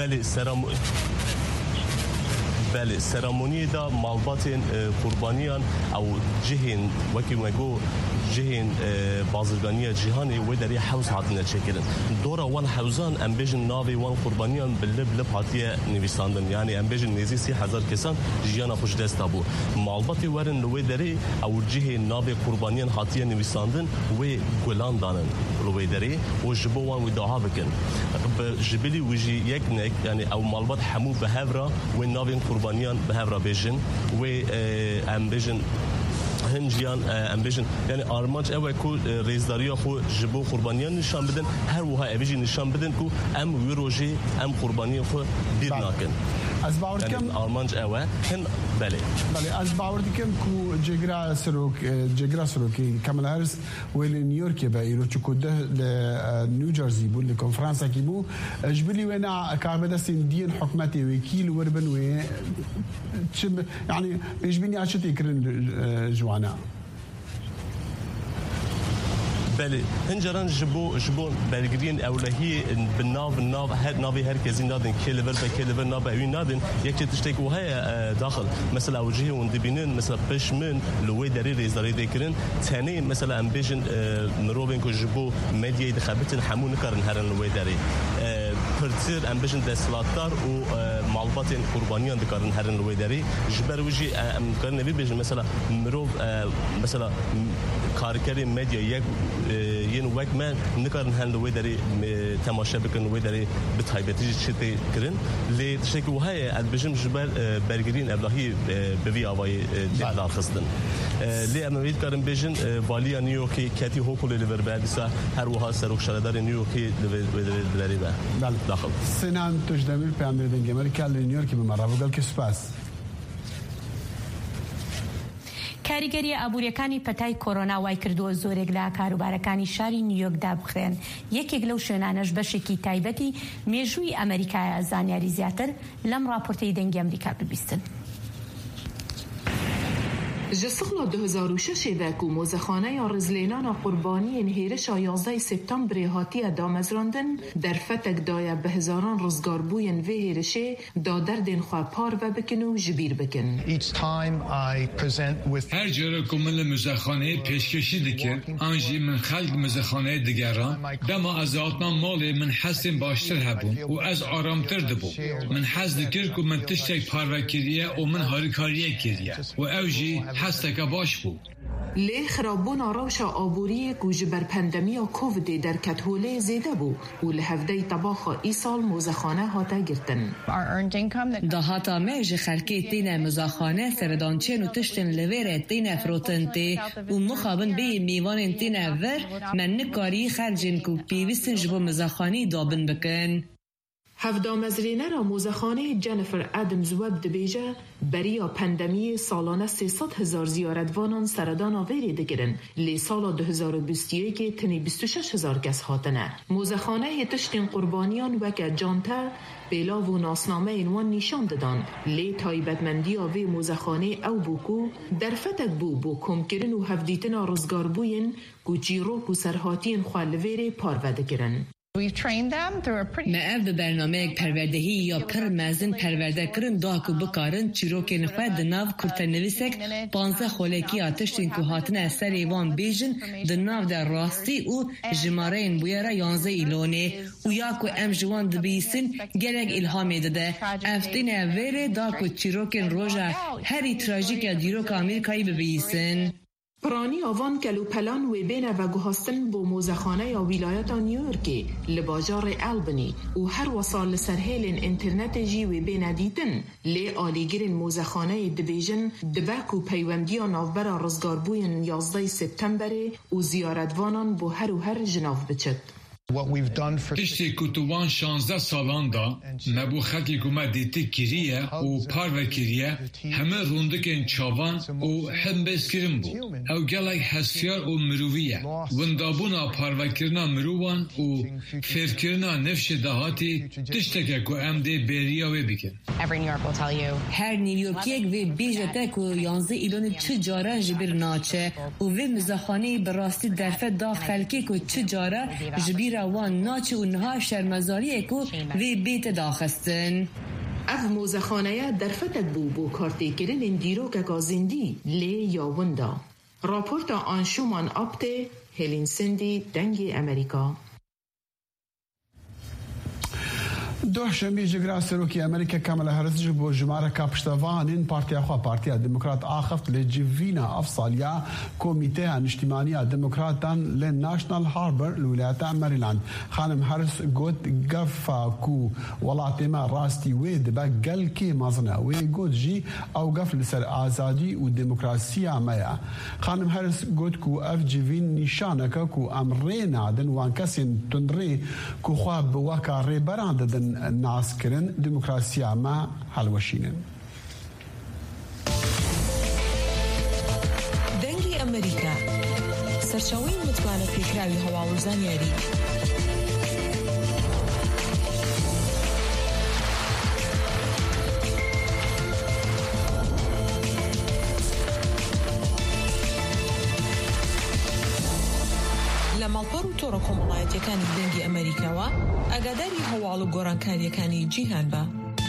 بله سرمونی دا مالبات قربانیان او جهین وکی وگو جهین بازرگانی جهانی و داری حوز هاتنه چکرن دورا وان حوزان ام بیشن ناوی وان قربانیان بلب هاتیه نویساندن یعنی ام بیشن نزی 30,000 کسان جیانا خوش دست بو مالباتی ورن و داری او جهین ناوی قربانیان هاتیه نویساندن و گلان دانن رو داری و جبو وان و داها بکن جبلی وجی یک نک یعنی او مالبات حمو به هفرا و ناوی قربانیان به هفرا بیشن و ام بیشن هنجیان ام بیشن یعنی آرمانج اوه کو ریزداری خو جبو قربانیان نشان بدن هر وها اویجی نشان بدن کو ام ویروجی ام قربانی خو بیر ناکن از باور کم آرمانج اوه هن بله از باور کم کو جگرا سروکی کاملا هرس ولی نیویورک با ایرو چکو ده نیوجرسی بود لکنفرانس کی بو جبلی ونا کاربدستین دین حکمتی وکیل وربن و يعني يجبني عشان يكرن جوانا بله هنجران جبو برگرین اولهی بالناف هر نافی هر کسی نادن کلیور به کلیور ناف اوین نادن یک تشتک و های داخل مثلا وجهه و دبینن مثلا پشمن لوی دری ریزداری دکرن تنی مثلا امبیشن مروبین که جبو مدیای دخبتن همون کارن هرن لوی دری پرتر امبیشن دستلاتار و مالبات قربانیان دکارن هرن لوی دری جبر وجی امکان نبی بیشن مثلا مروب مثلا کارکری مدیا یک ین وقت من نکردن هند وی داری تماشا بکن وی داری بتایبتی چیتی کردن لی تشکیل های ادبیشم جبر برگرین ابلاهی بوی آوای دلار خستن لی امروز کارم بیشن والی نیویورکی کتی حکولی لیور بعدیسا هر وها سرخ شردار نیویورکی لیوری با داخل سنان تجدمیر پیامبر دنگی امریکا نیویورکی به مرا وگل که سپاس کاریگەری ئابوووریەکانی پەتای کۆرۆنا وای کردووە زۆرێک لە کاروبارەکانی شاری نیویۆرکدا بخرێن یەکێک لەو شوێنانەش بەشێکی تایبەتی مێژووی ئەمریکایە زانیاری زیاتر لەم راپۆرتەی دەنگی ئەمریکا ببیستن. جسخلا 2006 وکو موزخانه یا رزلینان قربانی انهیرش 11 سپتامبر هاتی دامزراندن در فتک دایه به هزاران رزگاربوین و هیرشه دادردین خواه پار و بکن و جبیر بکن. هر جره که من مزخانه پیشکشی دکر آنجی من خلق مزخانه دیگران دما از آتنا مال من حسن باشتر هبون و از آرامتر دبو من حس دکر که من تشتک پاروکریه و من هاریکاریه کریه و اوجی هستکه باش بود. لی خرابون روش آبوری که بر پندمی کووید در کتهوله زیده بود و لحفده طباخ ای سال موزخانه هاته گرتن. دا هاتا میج خلکی تین موزخانه سردانچین و تشتن لویر تین فروتن تی و مخابن بی میوان تین ور من نکاری خرجین که پیوستن جبو موزخانی دابن بکن. هفدامزرینه را موزخانه جنیفر ادمز وب دبیجه بریا پندمی سالانه 300,000 زیارتوانان سردان آوری دگرن لی سال 2021 که تنی 26,000 کس هاتنه. موزخانه تشتین قربانیان وکه جانتر بلا و ناسنامه اینوان نشان دادن لی تایبتمندی آوی موزخانه او بوکو در فتک بو کم کرن و هفدیتنا رزگار بوین گو جیروک و سرهاتین خوالویر پاروده کرن. ما اف برنامه پروردهی یا پر مزن پرورده کرن داکو بکارن چیروکین خواه دناو کرتنویسک 15 خولکی آتشتین که هاتن اثر ایوان بیجن دناو در راستی و جمارین بویره 11 ایلونه و یاکو ام جوان دبیسن گلگ الهامی داده افتین اویره داکو چیروکین روژا هری تراژیک دیروک امریکایی ببیسن. پرانی آوان کلو پلان و بین و گهستن با موزخانه یا ولایت نیویورکی لباجار البنی و هر وصال سرهیل انترنت جی و بین دیتن لی آلیگرین موزخانه دیویژن دبک و پیوندی نافبر رزگاربوین 11 سپتامبر و زیارتوانان با هر و هر جناف بچد. تشتی کتوان 16 سالان دا مبو خلقی کما دیتی کریه و پارو کریه همه روندکن چاوان و هم بسکرین بو او گلک حسیار و مروویه وندابونا پارو کرنا مرووان و فرکرنا نفش دهاتی تشتکه که ام دی بریا و بکن هر نیویورکیک و بیجته که 11 ایلون چه جاره جبیر ناچه و مزخانه براستی درفه دا خلقی که چه جاره جبیر وان ناچه اونها شرمزاریه که وی بیت داخستن. اف موزخانه در فتک بو کارتی کرن اندیرو که گازندی لی یا وندا. راپورت آنشومان آبته هلین سندی دنگی امریکا. دوشنبه جگرا سروکی امریکا کاملا هرس جبو جماره کپشتوانین پارتیا خوا پارتیا دموکرات آخفت لجیوینا افصالیا کمیته اجتماعی دموکراتان لناشنال هاربر لولايات ماريلاند خانم هرس گوت گفا کو ولات ما راستي ويد بقل كي مازنا ويقول جي او قف لسر آزادي و ديمقراسيا مايا خانم هرس گوت کو اف جيفين نشانك کو امرين عدن وان كسين تنري کو خواب وكا ريبراند دن الناس كرن ديمقراسيا ما هالوشينن دنگی امریکا سرچاوی متوانه پیکراوی هوا و زانیاری لەماڵپەڕ و تۆڕە کۆمەڵایەتیەکانی دەنگی ئەمریکاوە ئاگاداری هەواڵ و گۆڕانکاریەکانی جیهان بە.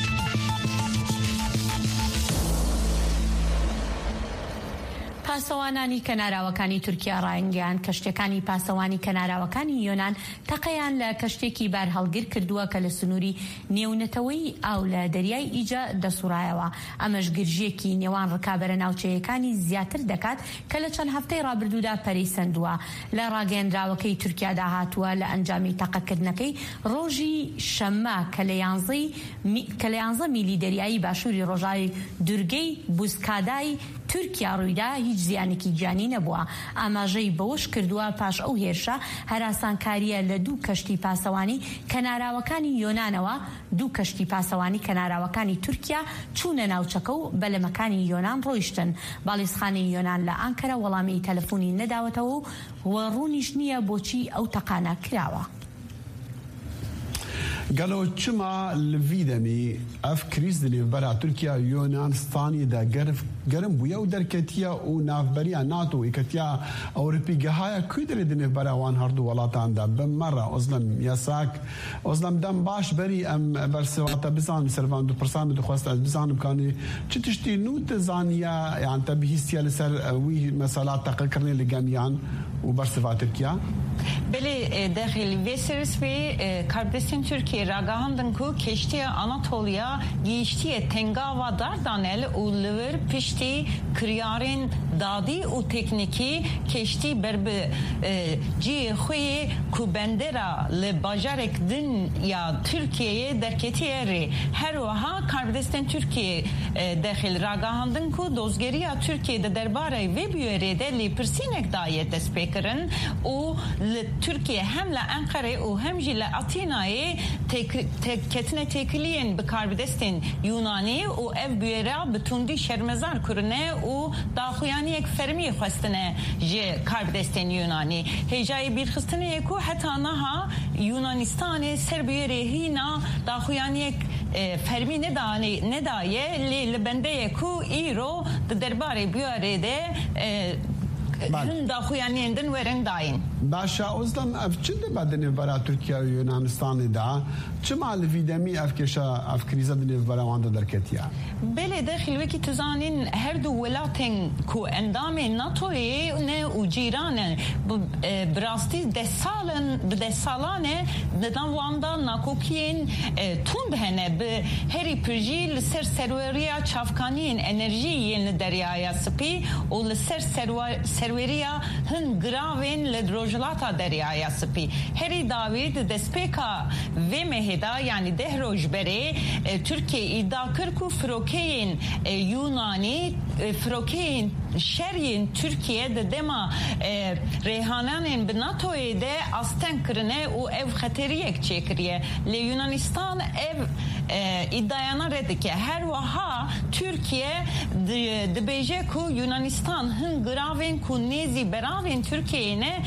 پاسەوانانی کەناراوەکانی تورکیا ڕایانگەیان کەشتەکانی پاسەوانی کەناراوەکانی یۆنان تەقەیان لە کەشتێکی بار هەڵگر کردووە کە لە سنووری نێونەتەوەی ئاو لە دەریای ئیجە دەسوڕایەوە. ئەمەش گرژیەکی نێوان ڕکابەرە ناوچەیەکانی زیاتر دەکات کە لە چەند هەفتەی ڕابردوودا پەرەیسەندووە. لە ڕاگەیەندراوەکەی تورکیادا هاتووە لە ئەنجامی تەقەکردنەکەی ڕۆژی شەممە کە لە 11 میلی دەریایی باشووری ڕۆژاوی دورگەی بوسکادای تورکیا ڕوویدا هیچ زیانێکی گیانی نەبووە. ئاماژەی بەوەش کردووە پاش ئەو هێرشە هەراسانکاریە لە دوو کەشتی پاسەوانی کەناراوەکانی یۆنانەوە. دوو کەشتی پاسەوانی کەناراوەکانی تورکیا چوونە ناوچەکە و بەلەمەکانی یۆنان ڕۆیشتن. باڵیسخانەی یۆنان لە ئانکەرە وەڵامی تەلەفۆنی نەداوەتەوە و ڕوونیش نییە بۆچی ئەو تەقانە کراوە. قالوا چما لفيدمي اف كريز اللي برا تركيا يونانستاني دا گرم بويا و دركتيا و نافبريا ناتو اكتيا اوروبي جهايا كودر دني برا وان هردو ولاتان دا بمره ازلم يساك ازلم دم باش بري ام برسواتا بزان سرفان دو برسام دو خواست بزان كاني تشتي نوت زانيا يعني تبهيستيا لسر وي مسالات تقكرني لجميعا وبرسوا تركيا بله داخل ویسرس و کاربستین ترکیه راگاهندن کو کشتی آناتولیا گیشتی تنگاوا داردانل و لور پشتی کریارین دادی و تکنیکی کشتی برب جی خوی کو بندرا لباجارک دن یا ترکیه درکتیه ری هر وها کاربستین ترکیه داخل راگاهندن کو دوزگریا ترکیه درباره و بیوری ده لی پرسینک دایت دسپیکرن و Türkiye hem la Ankara و hem jile Atina'yı ketine tekliyen bekarbidestin Yunani و ev büyera bütündi şermezar kurune و daxuyani ek fermi xwestine ji karbidestin Yunani hecayı bir xistine ku heta naha Yunanistan'ı ser büyere hina daxuyani ek fermi ne daye li bende ku iro derbare büyere de هن داخویانی اندن ورن داین. باشا ازدم افچنده بدنی برای ترکیه و یونانستان دا چه معلومی افکشا افکریزه دنی برای وانده درکتیا. بله داخل وکی تزانین هر دو ولاتن کو اندام ناتوی نه و جیرانه براستی ده سالانه ندان وانده ناکوکین تون بهنه به هری پرجیل سر سروریا چافکانین انرژی ین دریای سپی و لسر سرویریا هن گراوین لدروجلاتا دریایا سپی هری داوید دسپیکا و مهدا یعنی ده روج بره ترکیه iddia kırku Frokeyn Yunani Frokeyn şeryin Türkiye'de dema reyhanenin bi NATO'ya de asten kırne u ev xateriyek çekiriye le Yunanistan ev iddiayana redike her vaha Türkiye de beje ku Yunanistan hın graven ku nezi beraven Türkiye'ne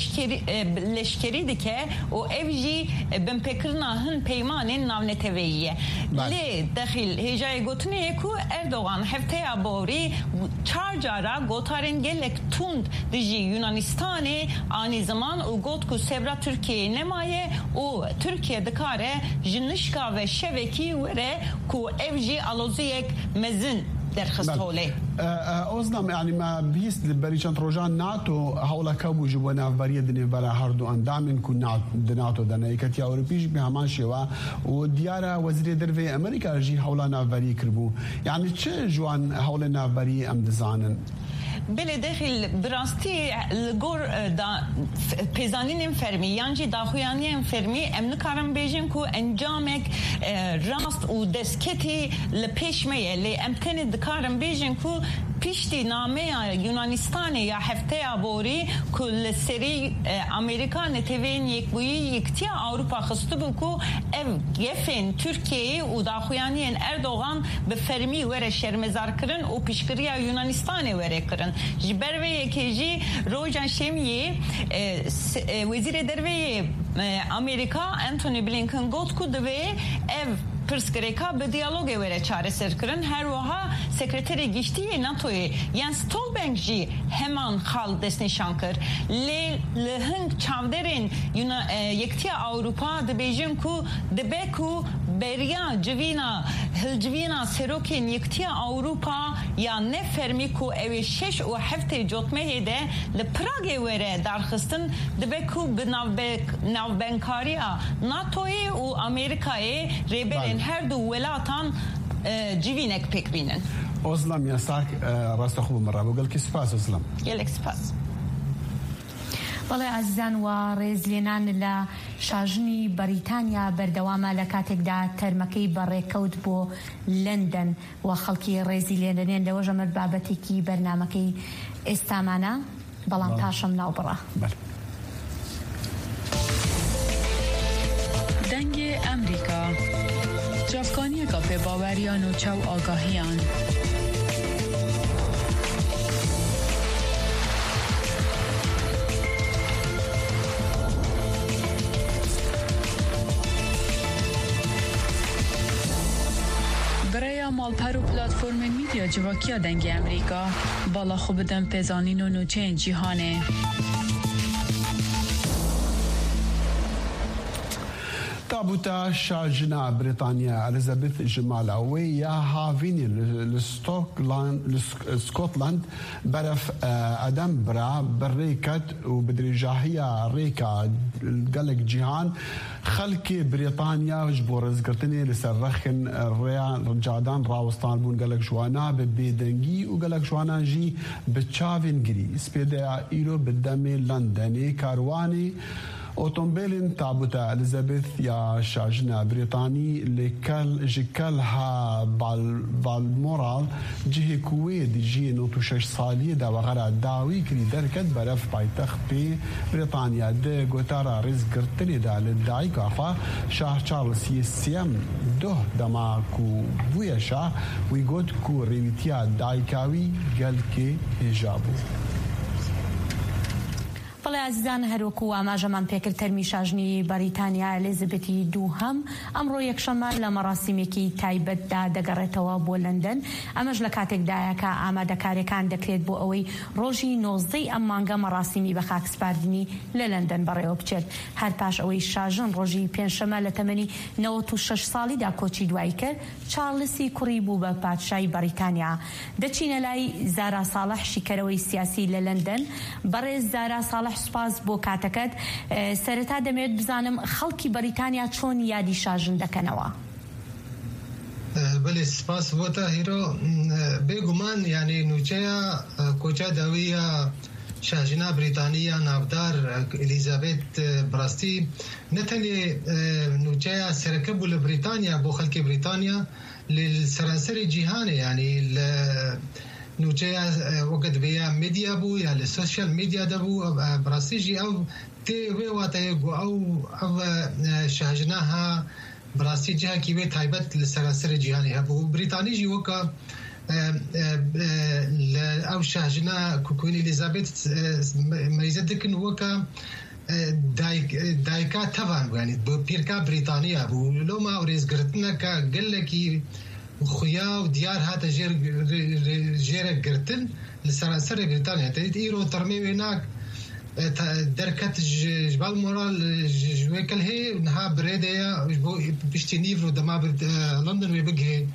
leşkeri dike o evji ben pekirna hın peymanin navneteveyiye le dahil hecay gotune ku Erdoğan hefteye bori çarcara gotaren gelek tund diji Yunanistan'e aynı zaman o got ku sevra Türkiye nemaye o Türkiye dikare jinişka ve şeveki vere ku evji aloziyek mezin درخستولي أوزنام يعني ما بيس بريشان روجان ناتو هولا كابو جبنا بريه دني برا هردو اندامن كون ناتو دنا كتيا اوربيج بهمان شوا وديارا وزير درفي امريكا جي هولا نافري كربو يعني تشي جوان هولا نافري ام دزانن بله داخل براستی لگور دا پیزانین فرمی یعنی داخویانی فرمی امن کارم بیشیم کو انجامک راست و دسکتی لپیشمیه لی امتن دکارم بیشیم کو پیشتی نامه یونانستان یا هفته آبوری کل سری امریکا نتوین یک بویی یکتی اروپا خستو بو کو اف گفن ترکیه و داخویانی اردوغان به فرمی وره شرمزار کرن و پیشگیری یونانستان وره کرن جبر و یکیجی روزان شمیه وزیر دروی امریکا انتونی بلینکن گفت کو دوی اف پرسکریکا به دیالوگ وره چاره سر کرن هر وها سکرتری گشتی ناتوی یان ستولبنگ جی همان خال دست نشان کر لهنگ چاودرین یکتی اروپا دبیجن کو دبکو بریا جوینا هلجوینا سروکین یکتی اروپا یا نفرمی کو اوی شش و هفته جوتمه هده لپراگ وره درخستن دبکو بناوبنکاریا ناتوی و امریکای ریبرین هر دو ولاتان جوینک پک بینن أوزلام يساك راست خوب مرة بقول كي سباس أوزلام يلك سباس بەڵێ ئازیزان و ڕێزلێنان لە شاژنی بەریتانیا بەردەوامە لە کاتێکدا تەرمەکەی بەڕێکەوت بۆ لەندەن و خەڵکی ڕێزی لێدەنێن لەوە ژەمەر بابەتێکی بەرنامەکەی ئێستامانە بەڵام پاشم ناوبڕە دەنگێ ئەمریکا جافکانیەکە پێباوەریان و چاو ئاگاهیان مالپر و پلاتفورم میدیا جواکیا دنگ امریکا بالا خوب بدن پیزانین و نوچه جیهانه تابوتا شاجنا بريطانيا إليزابيث جمالاوي يا هافيني لسكوتلاند برف أدنبرا بريكت وبدرجاهية ريكا قالك جيهان خلكي بريطانيا جبور زقرتني لسرخن رجادان راوستان بون قالك جوانا ببيدنجي وقالك جوانا جي بتشافين جري سبيدا إيرو بالدمي لندني كارواني اوتومبيلين تابوتا إليزابيث يا شاجنا بريطاني جكلها بالمورال جهه كويت جي نوتو 6 سالية دا وغرا داوي كري دركت برف بايتخت بي بريطانيا دي غوتارا ريز قرتني دا للداي كافا شاه تشارلز يسيم ده دما كو بويا شاه ويقود كو ريويتيا دايكاوي قلكي هجابو بەڵێ ئازیزان هەروەکو ئاماژەمان پێکرد تەرمی شاژنی بەریتانیا ئەلیزابێتی دووهەم ئەمڕۆ یەکشەممە لە مەراسیمێکی تایبەتدا دەگەڕێتەوە بۆ لەندەن ئەمەش لە کاتێکدایە کە ئامادەکاریەکان دەکرێت بۆ ئەوەی ڕۆژی 19 ئەم مانگە مەراسیمی بە خاکسپاردنی لە لەندەن بەڕێوە بچێت هەر پاش ئەوەی شاژن ڕۆژی پێنجشەممە لە تەمەنی 96 ساڵیدا کۆچی دوای کرد چارلزی کوڕی بوو بە پادشای بەریتانیا دەچینە لای زارا ساڵح شیکەرەوەی سیاسی لە لەندەن بەڕێز زارا ساڵح سپاس بۆ کاتەکەت سەرەتا دەمەوێت بزانم خەڵکی بەریتانیا چۆن یادی شاژن دەکەنەوە بله سپاس بۆ تاهیرۆ بێگومان یعنی نوچەیە کۆچە داویە شاهجنا بريطانيا نافدار إليزابيث براستي نتني نوجايا سركبوا لبريطانيا بو خلق بريطانيا للسرانسري جيهاني يعني نوجايا وقت بيا ميديا بو يا السوشيال ميديا دبو براستيجي أو تي واتايغو أو شاهجناها براستي جهة كيبي تايبت للسرانسري جيهاني هبو بريطاني جي وكا أو شاهجنا كوكوين إليزابيث مريزتكن وكا دايكا تفان يعني بيركا بريطانيا بو لو ما أوريز قرتنا قال لك خويا وديار هذا جير قرتن لسرانسر بريطانيا تريد إيرو ترمي هناك دركت جبال مورال جويكل هي نها بريديا بيشتي نيفرو دما لندن ويبقى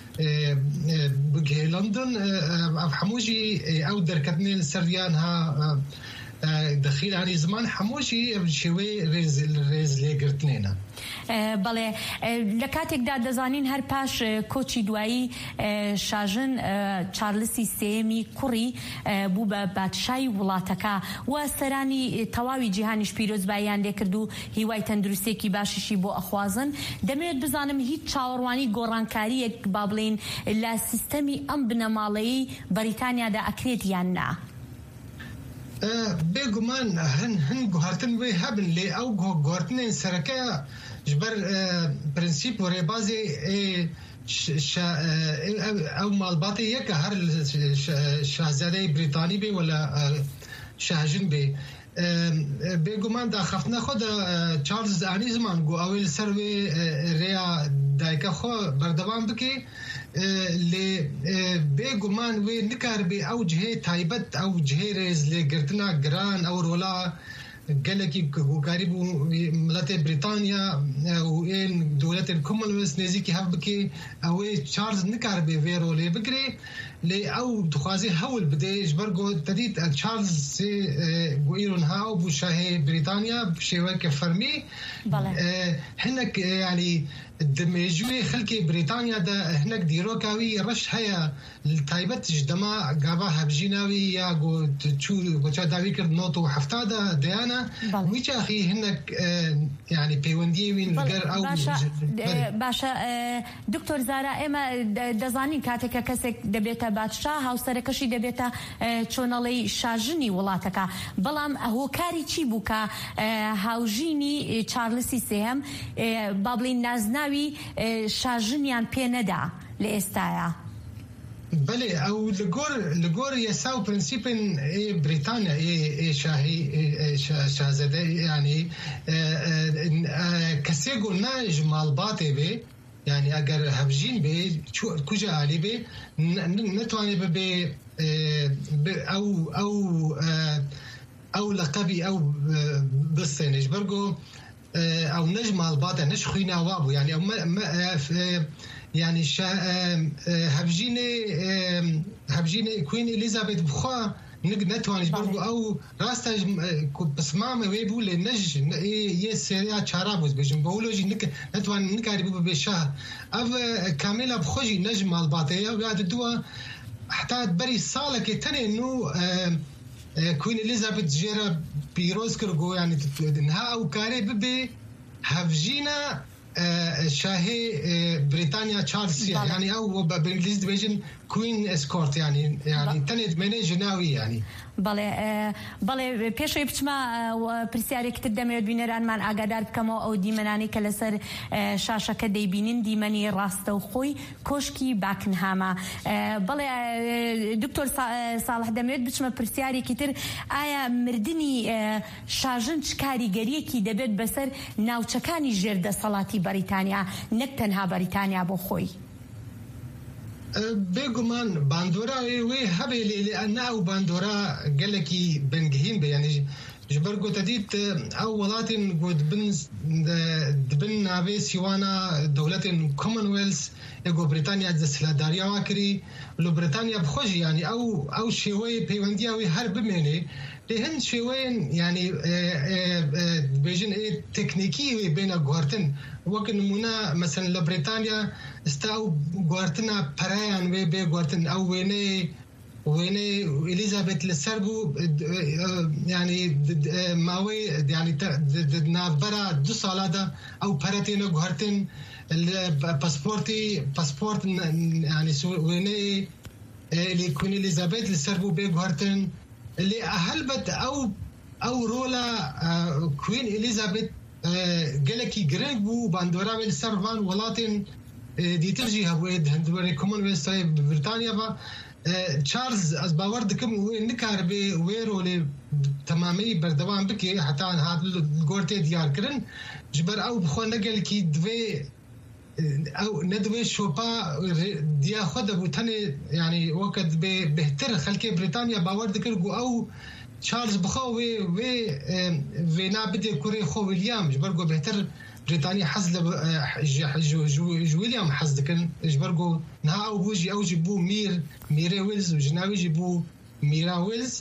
بجه لندن حموجي أو دركتني السريان ها دخيل يعني زمان حموجي شوي ريز لقرتنينا بله لکاتێک دا دەزانین هەر پاش کۆچی دوایی شاژن چارلسی سێمی کوڕی بوو بە بادشای وڵاتەکە و سەرانی تەواوی جیهانیش پیرۆزباییان لێکرد و هیوای تەندروستێکی باشیشی بۆ ئەخوازن. دەمەوێت بزانم هیچ چاوەڕوانی گۆڕانکاریەک با بڵێن لە سیستەمی ئەم بنەماڵەیی بەریتانیادا ئەکرێت یان نا؟ بێگومان هەن گوهارتن وێ هەبن لێ ئەو گۆڕتنێن سەرەکەیە جبر برنسيب وريبازي او مالباتي يك هر شاهزاده بريطاني بي ولا شاهجن بي بيغمان دا خفتنا خود تشارلز اني زمان جو اول سروي ريا دايكا خو بردوام بكي لي بيغمان وي نكار بي او جهه تايبت او جهه ريز لي قرتنا جران او رولا قالك قريب ملات بريطانيا وين دولة الكومنولث نزيكي هبكي او تشارلز نكاربي فيرو لي بكري لي او دخوازي هول بديش برغو تديت تشارلز غويرون هاو بوشاهي بريطانيا بشيوك فرمي هناك يعني دمجوي خلكي بريطانيا دا هناك ديروكاوي رش هيا التايبت جدما قابا هبجيناوي يا جو تشو وجا داويكر نوتو حفتادا ديانا ويجا اخي هناك يعني بيوندي وين غير او باشا دكتور زارا اما دزانين كاتك كسك دبيتا بادشاه هاوسركشي دبيتا چونالي شاژني ولاتكا بلام هوكاري چي بوكا هاوجيني چارلسي سهم بابلين نازنا شاژنیان پێ نەدا لە ئێستایا. بله او لگور يساو برنسيبن بريطانيا شاهي شاهزاده يعني كسيغو ناج مالباتي بي يعني اگر هبجين بي كوجا علي بي نتواني بي او لقبي او بالصينيش برغو او نجم الباطن نش خوينا وابو يعني او ما يعني هبجيني كوين اليزابيث بخوا نتواني برضو او راستا بسمامه ويبو لنج يسيا شرابوز بجم بولوجي نتواني نكاربو بشاه اف كامله بخوجي نجم الباطيه وقاعد دوا حتى بري صالك تاني انه كوين اليزابيث جيرا بيروز كرغو يعني نها او كاري ببي هفجينا شاهي بريطانيا تشارلز يعني او بالانجليزي بيجن كوين اسكورت يعني تنيد مني جناوي يعني بەڵێ پێشەوەی بچمە پرسیارێکتر دەمەوێت بینەرانمان ئاگادار بکەمەوە ئەو دیمەنانی کە لەسەر شاشەکە دەیبینین دیمەنی ڕاستە و خۆی کۆشکی باکنهامە. بەڵێ دکتۆر ساڵح دەمەوێت بچمە پرسیارێکی تر ئایا مردنی شاژن چ کاریگەریەکی دەبێت بەسەر ناوچەکانی ژێردەسەڵاتی بەریتانیا نەک تەنها بەریتانیا بۆ خۆی؟ بيغمان باندورا وي هبي لأن أو باندورا قالكي بنجهين يعني جبرقو تديت أو ولاتن قد دبن نابي سيوانا دولة كومنولث يقو بريطانيا جسلا داريا واكري لو بريطانيا بخوجي يعني أو شوي بيوندياوي هرب مني لهن شوين يعني بيجن تكنيكي بين غورتن وكن منا مثلا لبريطانيا استاو غورتنا برايان وي بي غورتن او ويني وين إليزابيث لسربو يعني ماوي يعني نابرا 2 ساله او براتين غهرتن الباسبورت يعني وين اللي يكون إليزابيث لسربو بغهرتن اللي هلبت او رولا كوين إليزابيث قالكي جريغو باندورا بالسرفان ولاتن دي ترجي هبويد هندوري كومنولث بريطانيا با تشارلز از باور دکم نکار به ویرو تمامی بردوام بکی حتی هاد الگورتی دیار کرن جبر او بخو نقل کی دوی او ندوي شوبا دیا خود بوتنه يعني وقت بهتر خلكي بريطانيا باور دكرغو او تشارلز بخو وي نابدي كوري خو ويليام جبرغو بهتر بريطانيا حزل ويليام حز دكن جبرغو نها او بوجي او جيبو ميري ويلز وجناوي جيبو ميرا ويلز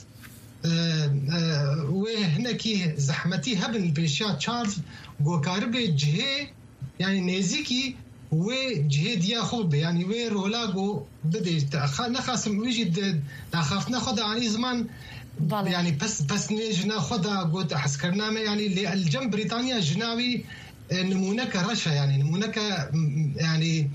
وهنا كي زحمتي هبن بيشا تشارلز جو كاربي جهه يعني نيزيكي وجهه ديا خوب يعني وي رولاغو بدي نخاسم ويجي نخاف ناخذ عن زمان يعني بس نيجي ناخذها قلت حسكرنا يعني الجنب بريطانيا جناوي نمونك رشا يعني نمونك يعني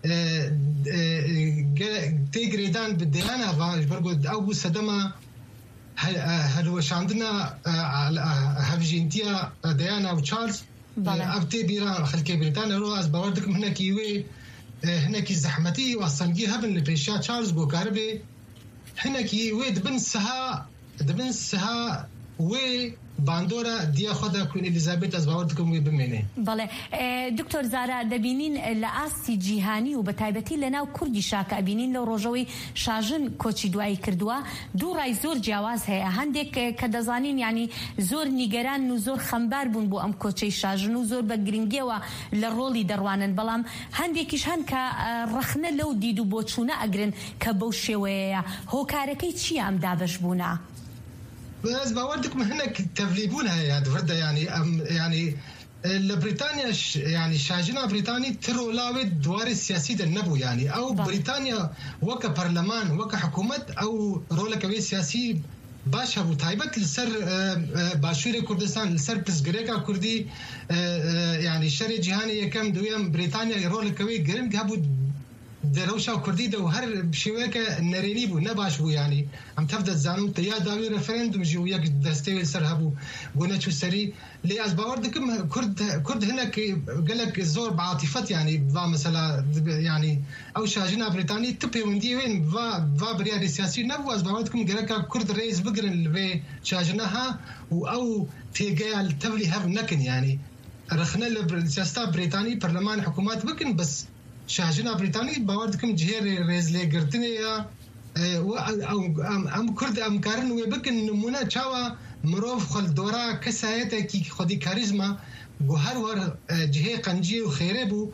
تيجريدان بالديانة برقود أو سدما هل وش عندنا هفجينتيا ديانا وتشارلز أبتي بيران خلكي بريطانيا رواز بوردكم هناك يوي هناك زحمتي وصنجي هبن لبيشا تشارلز بوكاربي هناك يوي دبن سها وي باندورا دیا خدا كون إليزابيث از باوردكم وي بمينه بله دكتور زارا دبینین لآسی جیهانی و بتایبەتی لەناو کوردی شاکە ئەبینین لەو ڕۆژەوەی شاژن کۆچی دوایی کردووە دوو ڕای زۆر جیاواز هەیە هەندێک کە دەزانین ینی زۆر نیگەران و زۆر خەمبار بوون بۆ ئەم کۆچەی شاژن و زۆر بە گرنگیەوە لە ڕۆڵی دەڕوانن بەڵام هەندێکیش هەن کە ڕەخنە لەو دید و بۆچوونە ئەگرن کە بەو شێوەیەیە هۆکارەکەی چیە ئەم دابەش بوونە؟ بس باوردكم هناك تفليبونها يا فردا يعني لبريطانيا يعني شاجنا بريطاني ترولاوي دوار السياسي النبو يعني او بريطانيا وك برلمان وك حكومه او رولا كوي سياسي باش ابو تايبت لسر باشور كردستان لسر بسغريكا كردي يعني شري جهاني كم دويم بريطانيا رولا كوي جرن هبو دروشا كردي دو هر شويكه نريني بو نباش بو يعني عم تبدا زانم تيا داوي ريفرندوم جو ياك دستوي سرهبو قناتو سري لي از باوردكم كرد هناك قال لك زور بعاطفه يعني با مثلا يعني او شاجنا بريطاني تبي وندي وين با بريادي سياسي نبو از باوردكم قال لك كرد رئيس بقرن اللي شاجناها او تيجال تبلي هب نكن يعني رخنا السياسه بريطاني برلمان حكومات بكن بس شاهجنا بريطاني باوردكم جهير ريزلي قرتنيا او ام كرد ام كارن ويبكن نمونه تشاوا مروف خل دورا كسايته كي خدي كاريزما جوهر ور جهه قنجي وخيره بو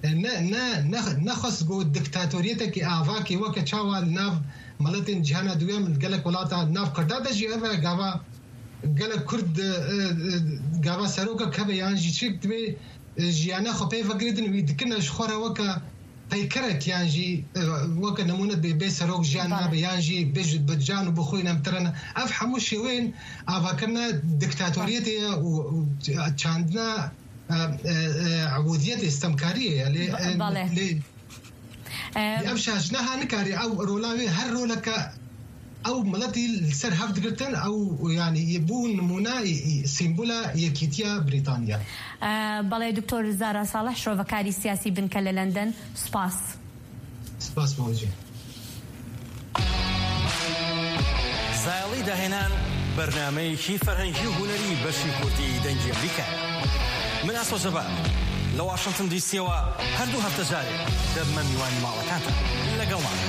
نخص جو ديكتاتوريته كي افاكي وك تشاوا ناف ملتين جهانا دويم قالك ولاتا ناف كرداده جي غاوا قالك كرد غاوا سروكا كبيان جي شيك تبي جيانا خبي فقردن ويدكنا شخورا وكا تيكرت يانجي وكا نمونة بيسروك جانا بيانجي بيجد بجان وبخوينا مترنا افحمو شوين افاكرنا ديكتاتوريتي وچاندنا عبودية استمكارية اللي افشاجناها نكاري او رولاوي هر رولك او ملتي السر هفت قرتن او يعني يبون نمونه سيمبولا يكيتيا بريطانيا بەڵێ دکتۆر زارا ساڵح شۆڤەکاری سیاسی بنکە لە لەندەن سپاس بۆجێ سایڵی داهێنان بەرنامەیەکی فەرهەنگی و هونەری بەشی کوردی دەنگی ئەمریکا من ئاسۆ جەبار لە واشنگتن دیسیەوە هەردوو هەفتە جارێک دەبمە میوانی ماڵەکانتان لەگەڵمان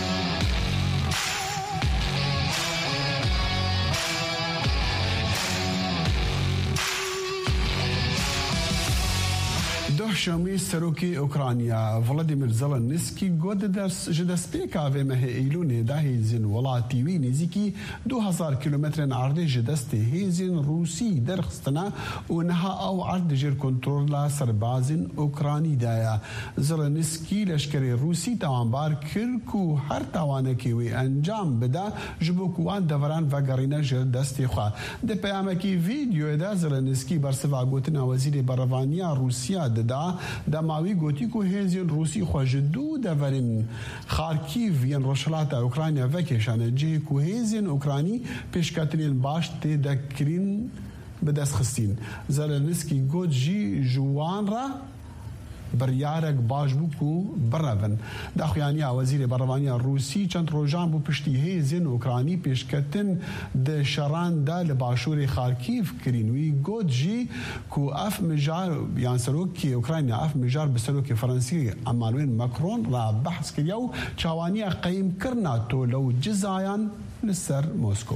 دوشەمی سەرۆکی ئوکرانیا ڤڵادیمیر زەلەنسکی گوت ji destpêka vê mehêîlûnê da hêzên welatî wî nêzîkî 2000 kilometrên erdê ji destê hêzên Rûsî derxistina û niha ew erd dijîr kontrola serbazên Ukranî de ye. Zelenskî leşkerê Rûsî tawanbar kir ku her tawanekê wê encam bide ji bo ku wan deveran vegerîne ji destê xwe. Di peyamekî vîdyoyê de Zelenskî bersiva gotina wezîrê berevaniya Rûsya dida demawî gotî ku hêzên Rûsî xwe ji dû deverên Xarkîv yên Rojhilata Ukrayna vekêşane cihê ku hêzên Ukranî pêşketinên baş tê de kirîn bi destxistin. Zelenskî got jî ji wan re biryarek baş bû ku birevin. Daxuyaniya wezîrê berevaniya Rûsî çend rojan bû piştî hêzên Ukranî pêşketin di şeran de li başûrê Xarkîv kirîn. Wî got jî ku ev mijar yan serokê Ukrayna ev mijar bi serokê Fransî Emmanuel Macron re behs kiriye û çawaniya qeyîmkirina tolew cizayan li ser Moskow.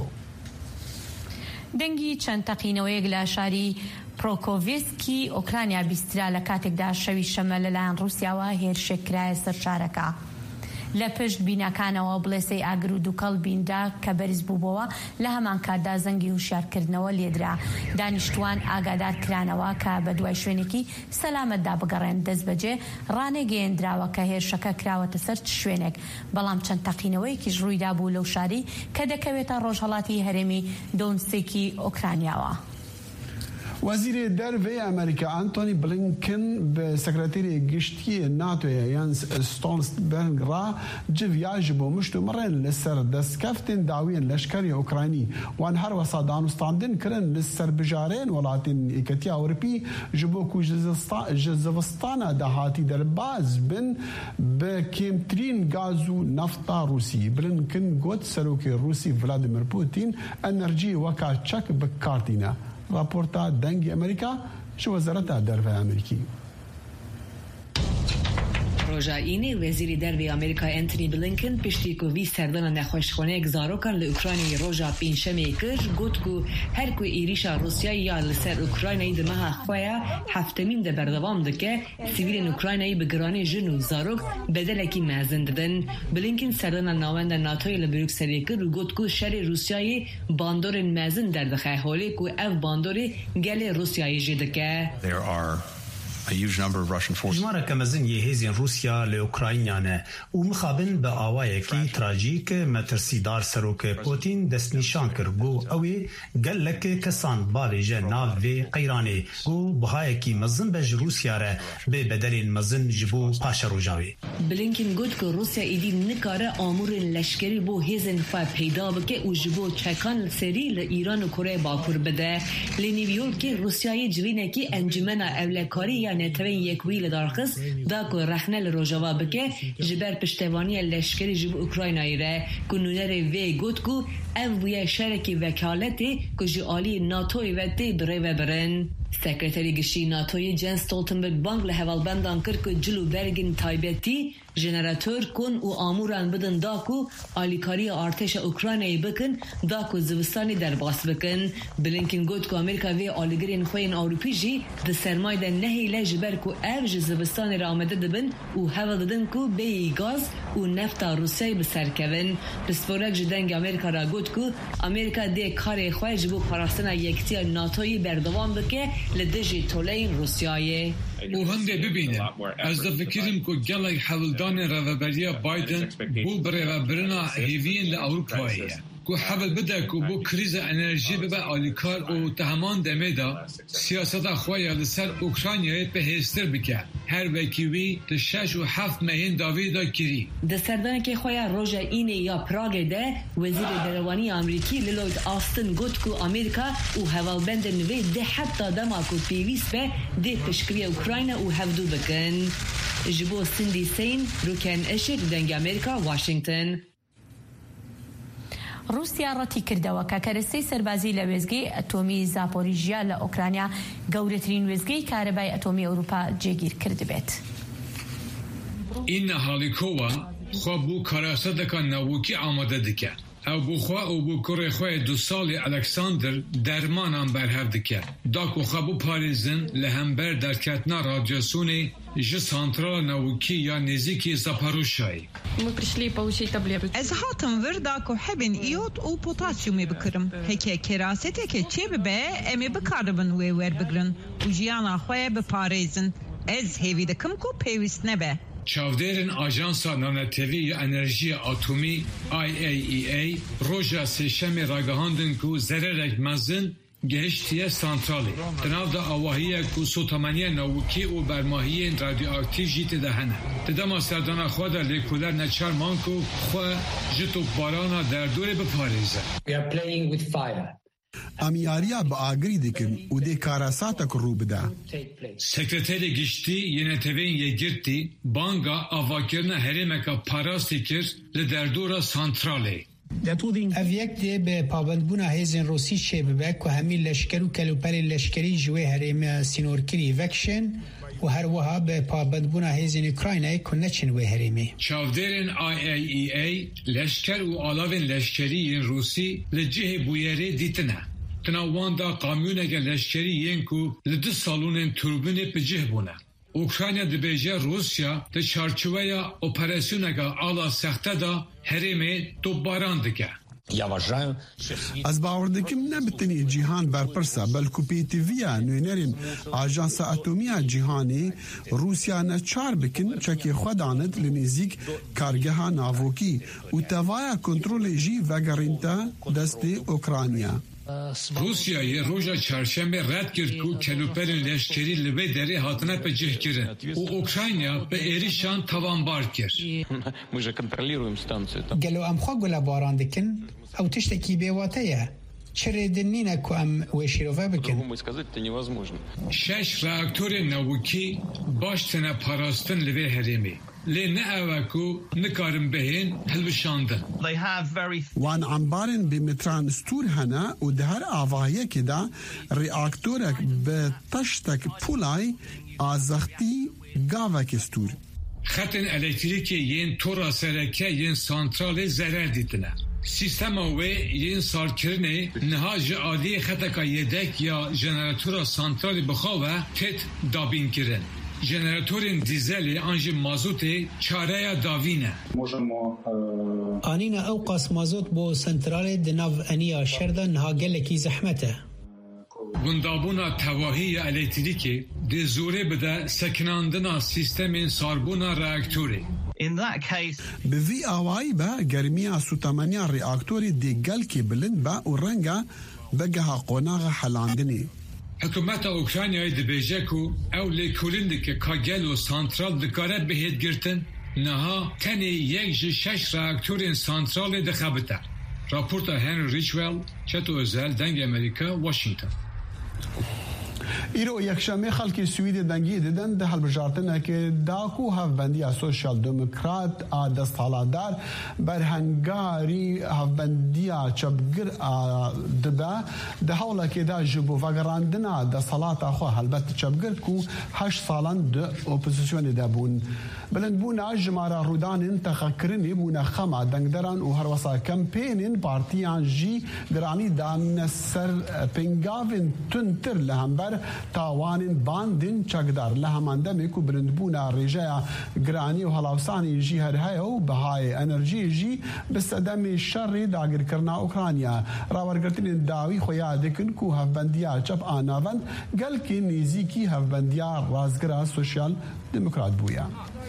دەنگی چەند تەقینەوەیەک لە شاری پرۆکۆڤێسکی ئۆکرانیا بیسترا لە کاتێکدا شەوی شەمە لەلایەن ڕووسیاوە هێرشێکرایە سەر شارەکە. لە پشت بینەکانەوە بڵێسەی ئاگر و دووکەڵ بیندا کە بەرز بووبەوە لە هەمان کاتدا زەنگی هوشیارکردنەوە لێدرا. دانیشتوان ئاگادار کرانەوە کە بە دوای شوێنێکی سەلامەتدا بگەڕێن دەست بەجێ ڕانێگەیەندراوە کە هێرشەکە کراوەتە سەر شوێنێک، بەڵام چەند تەقینەوەیەکیش ڕوویدا بوو لەو شاری کە دەکەوێتە ڕۆژهەڵاتی هەرێمی دۆنسێکی ئۆکرانیاوە. وزیر derve Amerika Antony Blinken bi sekreterê giştiyê NATO'ya Jens Stoltenberg ra civiya ji bo muştumirên li ser destkeftên dawiyên leşkerê Ukraynî wan her wesa danûstandin kirin li ser bijareyên welatên Yekîtiya Ewropî ji bo ku ji zivistana dahatî derbas bin bi kêmtirîn gaz û nefta Rûsî. Blinken got serokê Rûsî Vladimir Putin enerjiyê weka çek bikartîne. راپۆرتا دەنگی ئەمریکا ji Wezareta Derve Amerîkî. Rojayînê Wezîrê Dervê Amerîka Anthony Blinken piştî ku vî serdana nexweşxaneyek zarokan li Ukraynayê roja pênşemê kir, got ku her ku êrişa Rusyayê ya li ser Ukraynayê di meha xwe ya heftemîn de berdewam dike, sivîlên Ukraynayê bi giranê jin û zarok bedelekî mezin didin. Blinken serdana navenda NATOyê li Brükselê kir û got ku şerê Rusyayê bandorên mezin derdixe holê ku ev bandorê gelê Rusyayê jê dike. ژمارەکە mezin yê hêzên Rûsya li Ukraynayê û mixabin bi awayekî trajîk metirsîdar serokê Putin destnîşan kir got ew ê gelek kesan bavêje nav vê qeyranê got bihayekî mezin be ji Rûsya re bê bedelên mezin ji bo paşa rojavê. Blinken got ku Rûsya êdî nikare amûrên leşkerî bo hêzên xwe peyda bike û ji bo çekan serî li Îran û Koreya Bakur bide. Li New Yorkê Rûsyayê civînekî encumena evlekarî ya netewên yekî li darxist da ku rexne li Rojava bike ji ber piştevaniya leşkerî ji bo Ukraynayê re ku nûnerê vê got ku ev bûye şerekî vekaletê ku ji aliyê NATOyê ve tê bi rê vebirin. Sekreterê giştî NATOyê Jens Stoltenberg bang li hevalbendan kir ku cil û bergên taybetî jeneratör kun û amûran bidin da ku alîkariya artêşa Ukraynayê bikin da ku zivistanê derbas bikin. Blinken got ku Amerîka vê alîgirên xwe yên Ewropî jî di sermayê de nehêle ji ber ku ev ji zivistanê re amade dibin û heval didin ku bêyî gaz û nefta Rûsyayê bi ser kevin. Pisporek ji dengê Amerîka ra got ku Amerîka dê karê xwe ji bo parastina yekîtiya NATOyê berdewam bike li dijî toleyên Rûsyayê. û hindê bibînin ez difikirim ku gelek hevildanên reveberiya Biden bû bi rêvebirina hêviyên li Ewropayê ye. Ku hevel bide ku bu krîza enerjî bibe alîkar û te heman demê da siyaseta xwe ya li ser Ukraynayê pihêztir bike. Her wekî wî di 6 û 7 mehên davê da kirî. Di serdanekê xwe ya roja înê ya Pragê de Wezîrê Derewaniya Amerîkî Lloyd Austin got ku Amerîka û hevalbendên wê dê heta dema ku pêwîst be dê piştgiriya Ukrayna û hevdû bikin. Ji bo Cindy Sain, Ruken Eşek, dengê Amerîka, Washington. رووسیا ڕەتی کردەوە کە کەرەستەی سەربازی لە وێزگەی ئەتۆمی زاپۆریژیا لە ئۆکرانیا گەورەترین وێزگەی کارەبای ئەتۆمی ئەوروپا جێگیر کردبێت. این حالیکۆوە خوا بوو کارەسەدەکە ناوەکی ئامادە دکە. او بخوا او بو کوری خواه 2 سالی الکساندر درمانان برهف دکه داکو خبو پاریزن لهمبر در کتنا رادیاسونی جه سانترال نوکی یا نزیکی زاپاروشایی. Ez hatım vir dako hebin iot u potasyumu bikirım. Heke kerasete ke çebi be emi bikaribin ve ver bigrin. Ujiyana xoye biparezin. Ez hevi dikim ku pevist nebe. Çavderên Ajansa Nanetevî Enerjiya Atomî IAEA roja sêşemê ragihandin ku zererek mezin gehiştiye santralê. Di nav da awahiya ku sotameniya newikî û bermahiyên radyoaktif jî tê de hene. Di dema serdana xwe de lêkolêr neçar man ku xwe ji topbarana derdorê biparêze. We are playing with fire. Amiyariya bi agirî dikin û dê karasatek rû bide. Sekreterê giştî yê neteveyên yekgirtî banga avakirina herêmeka parastî kir li derdora santralê. Ev yek dê bi pabendbûna hêzên Rûsî çêbibe ku hemî leşker û kelûperên leşkerî ji wê herêma sînorkirî vekişin û her wiha bi pabendbûna hêzên Ukraynayê ku neçin wê herêmê. Çavderên IAEA leşker û alavên leşkerî yên Rûsî li cihê bûyerê dîtine. Di nav wan da kamyoneke leşkerî yên ku li 2 salûnên turbînê bi cih bûne. Ukrayna dibêje Rusya di çarçoveya operasyoneka ala sexte da herêmê topbaran dike. Ez bawer dikim ne bi tenê cîhan berpirsa belku pêtiviya nûnerên Ajansa Atomiya Cîhanê Rûsya neçar bikin çekê xwe danit li nêzik kargeha navokî û tevaya kontrolê jî vegerînte destê Ukrayna. Rusyayê roja çarşembe red kir ku kelûperên leşkerî li vê derê hatine pecih kirin û Ukrayna bi êrişan tawanbar kir. Gelo em xwe gulebaran dikin ew tiştekî bêwate ye. Çirê din nîne ku em wê şîrove bikin. 6 reaktorên newikî baş tene parastin li vê herêmê. Lê ne ew ku nikarin bihên hilbişandin. Wan ambarên bi metran stûr hene û di her avahiyekê de reaktorek bi teştek pûlayê azextî gavekê stûr. Xetên elektrîkê yên tora sereke yên santralê zerer dîtine. Sistema wê yên salkirinê niha ji aliyê xeteka yedek ya jeneratora santralê bixwe têt dabînkirin. Jeneratorên dîzelê an jî mazotê çareya davî ne. Anîna ew qas mazot bo santralê di nav eniya şer de niha gelekî zehmet e. Gundabûna tevahî ya elektrîkê dê zorê bide sekinandina sîstemên sarbûna reaktorê. Bi vî awayî be germiya sûtemeniya reaktorê dê gelkê bilind be û renga vegeha qonaxa helandinê. Hikûmeta Ukraynayê dibêje ku ew lêkolîn dike ka gelo santral dikare bihêtgirtin niha tenê yek ji 6 reaktorên santralê dixebite. Raporta Henry Ridgwell, Çeto Özel, Deng Amerika, Washington. îro yekşemê xelkê Swîdê dengî didin di hilbijartinekê da ku hevbendiya Sosyal Demokrat a desthaladar berhengarî hevbendiya çepgir dibe di hewlekê de ji bo vegerandina desthalata xwe helbet çepgir ku 8 salan di opozisyonê de bûn. Bilindbûna jimara rûdanên texekirinê bûne xema dengderan û herwesa kempênên partiyan jî giranî danîne ser pêngavên tundtir li hember tawanên bandên çekdar li heman demê ku bilindbûna rêjeya giranî û helavsanê jî her heye û bihayê enerjiyê jî bi sedemê şerê dagirkirina Ukrayna. Rawergirtinên dawî xwe ya dikin ku hevbendiya çep a navend gelkê nêzîkî hevbendiya razgira Sosyal Demokrat bûye.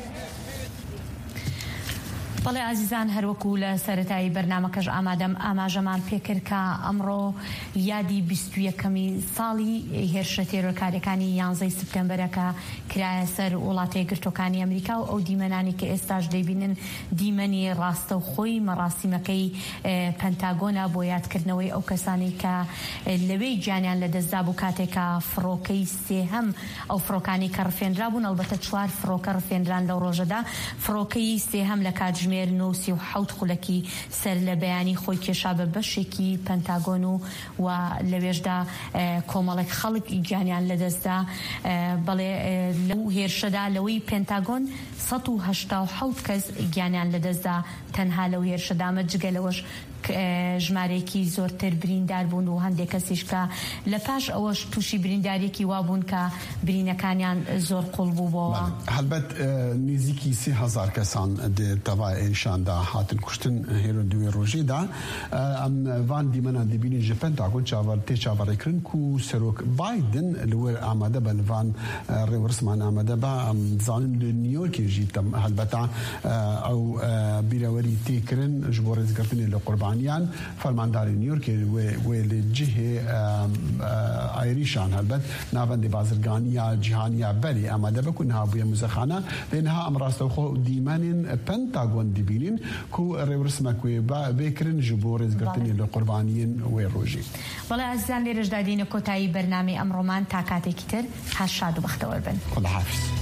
بەڵێ ئازیزان هەروەکو لە سەرەتایی بەرنامەکەش ئاماژەمان پێکرد کە ئەمڕۆ یادی 21ەمی ساڵی هێرشە تێرۆرکاریەکانی 11 سپتەمبەرەکە کرایە سەر وڵاتە یەکگرتووەکانی ئەمریکا و ئەو دیمەنانی کە ئێستاش دەیبینن دیمەنی ڕاستە و خۆی مەڕاستیمەکەی پەنتاگۆنە بۆ یادکردنەوەی ئەو کەسانی کە لەوەی گیانیان لەدەستدا بوو کاتێکە فڕۆکەی سێهەم ئەو فڕۆکانی کە ڕفێنرا بوون ئەلبەتە 4 فڕۆکە ڕفێنران لەو ڕۆژەدا فڕۆکەی سێهەم لە کاتژمێر 97 خولەکی سەر لە بەیانی خۆی کێشا بە بەشێکی پەنتاگۆن و لەوێشدا کۆمەڵێک خەڵک گیانیان لەدەستدا بەڵێ لەو هێرشەدا لەوەی پێنتاگۆن 187 کەس گیانیان لەدەستدا تەنها لەو هێرشەدامە جگە لەوەش ژمارێکی زۆرتر بریندار بوون و هەندێک کەسیش کە لە پاش ئەوەش تووشی بریندارێکی وابوون کە برینەکانیان زۆر قوڵ بووبەوە. هەلبەت نزیکی 30,000 کەسان دەوای ئێشاندا هاتن کوشتن هێرۆ دوێ ڕۆژێدا ئەم وان دیمەنە دەبینی ژە پێنتاگۆن تێ چاوەڕێکردن و سەرۆک بایدن لەوەر ئامادە بە لەوان ڕێوەرسمان ئامادە بە ئەم زانم لە نیویۆرکێژی هەلبەتە ئەو بیرەوەری تێکردن ji bo rêzgirtinê li qurbaniyan fermandarê Newyorkê wê li cihê ayrîşan helbet navendê bazirganiya cîhaniya berê amade be ku niha bûye muzexane lê niha em rastexwe dîmenên Pentagon dibînin ku rêwirsimek wê bêkirin ji bo rêzgirtinê li qurbaniyên wê rojî. بەڵێ ئەزیان لێرەشدا دینە کۆتایی بەرنامەی ئەمڕۆمان تا کاتێکی تر هەر شاد و بەختەوەر بن. خوداحافظ.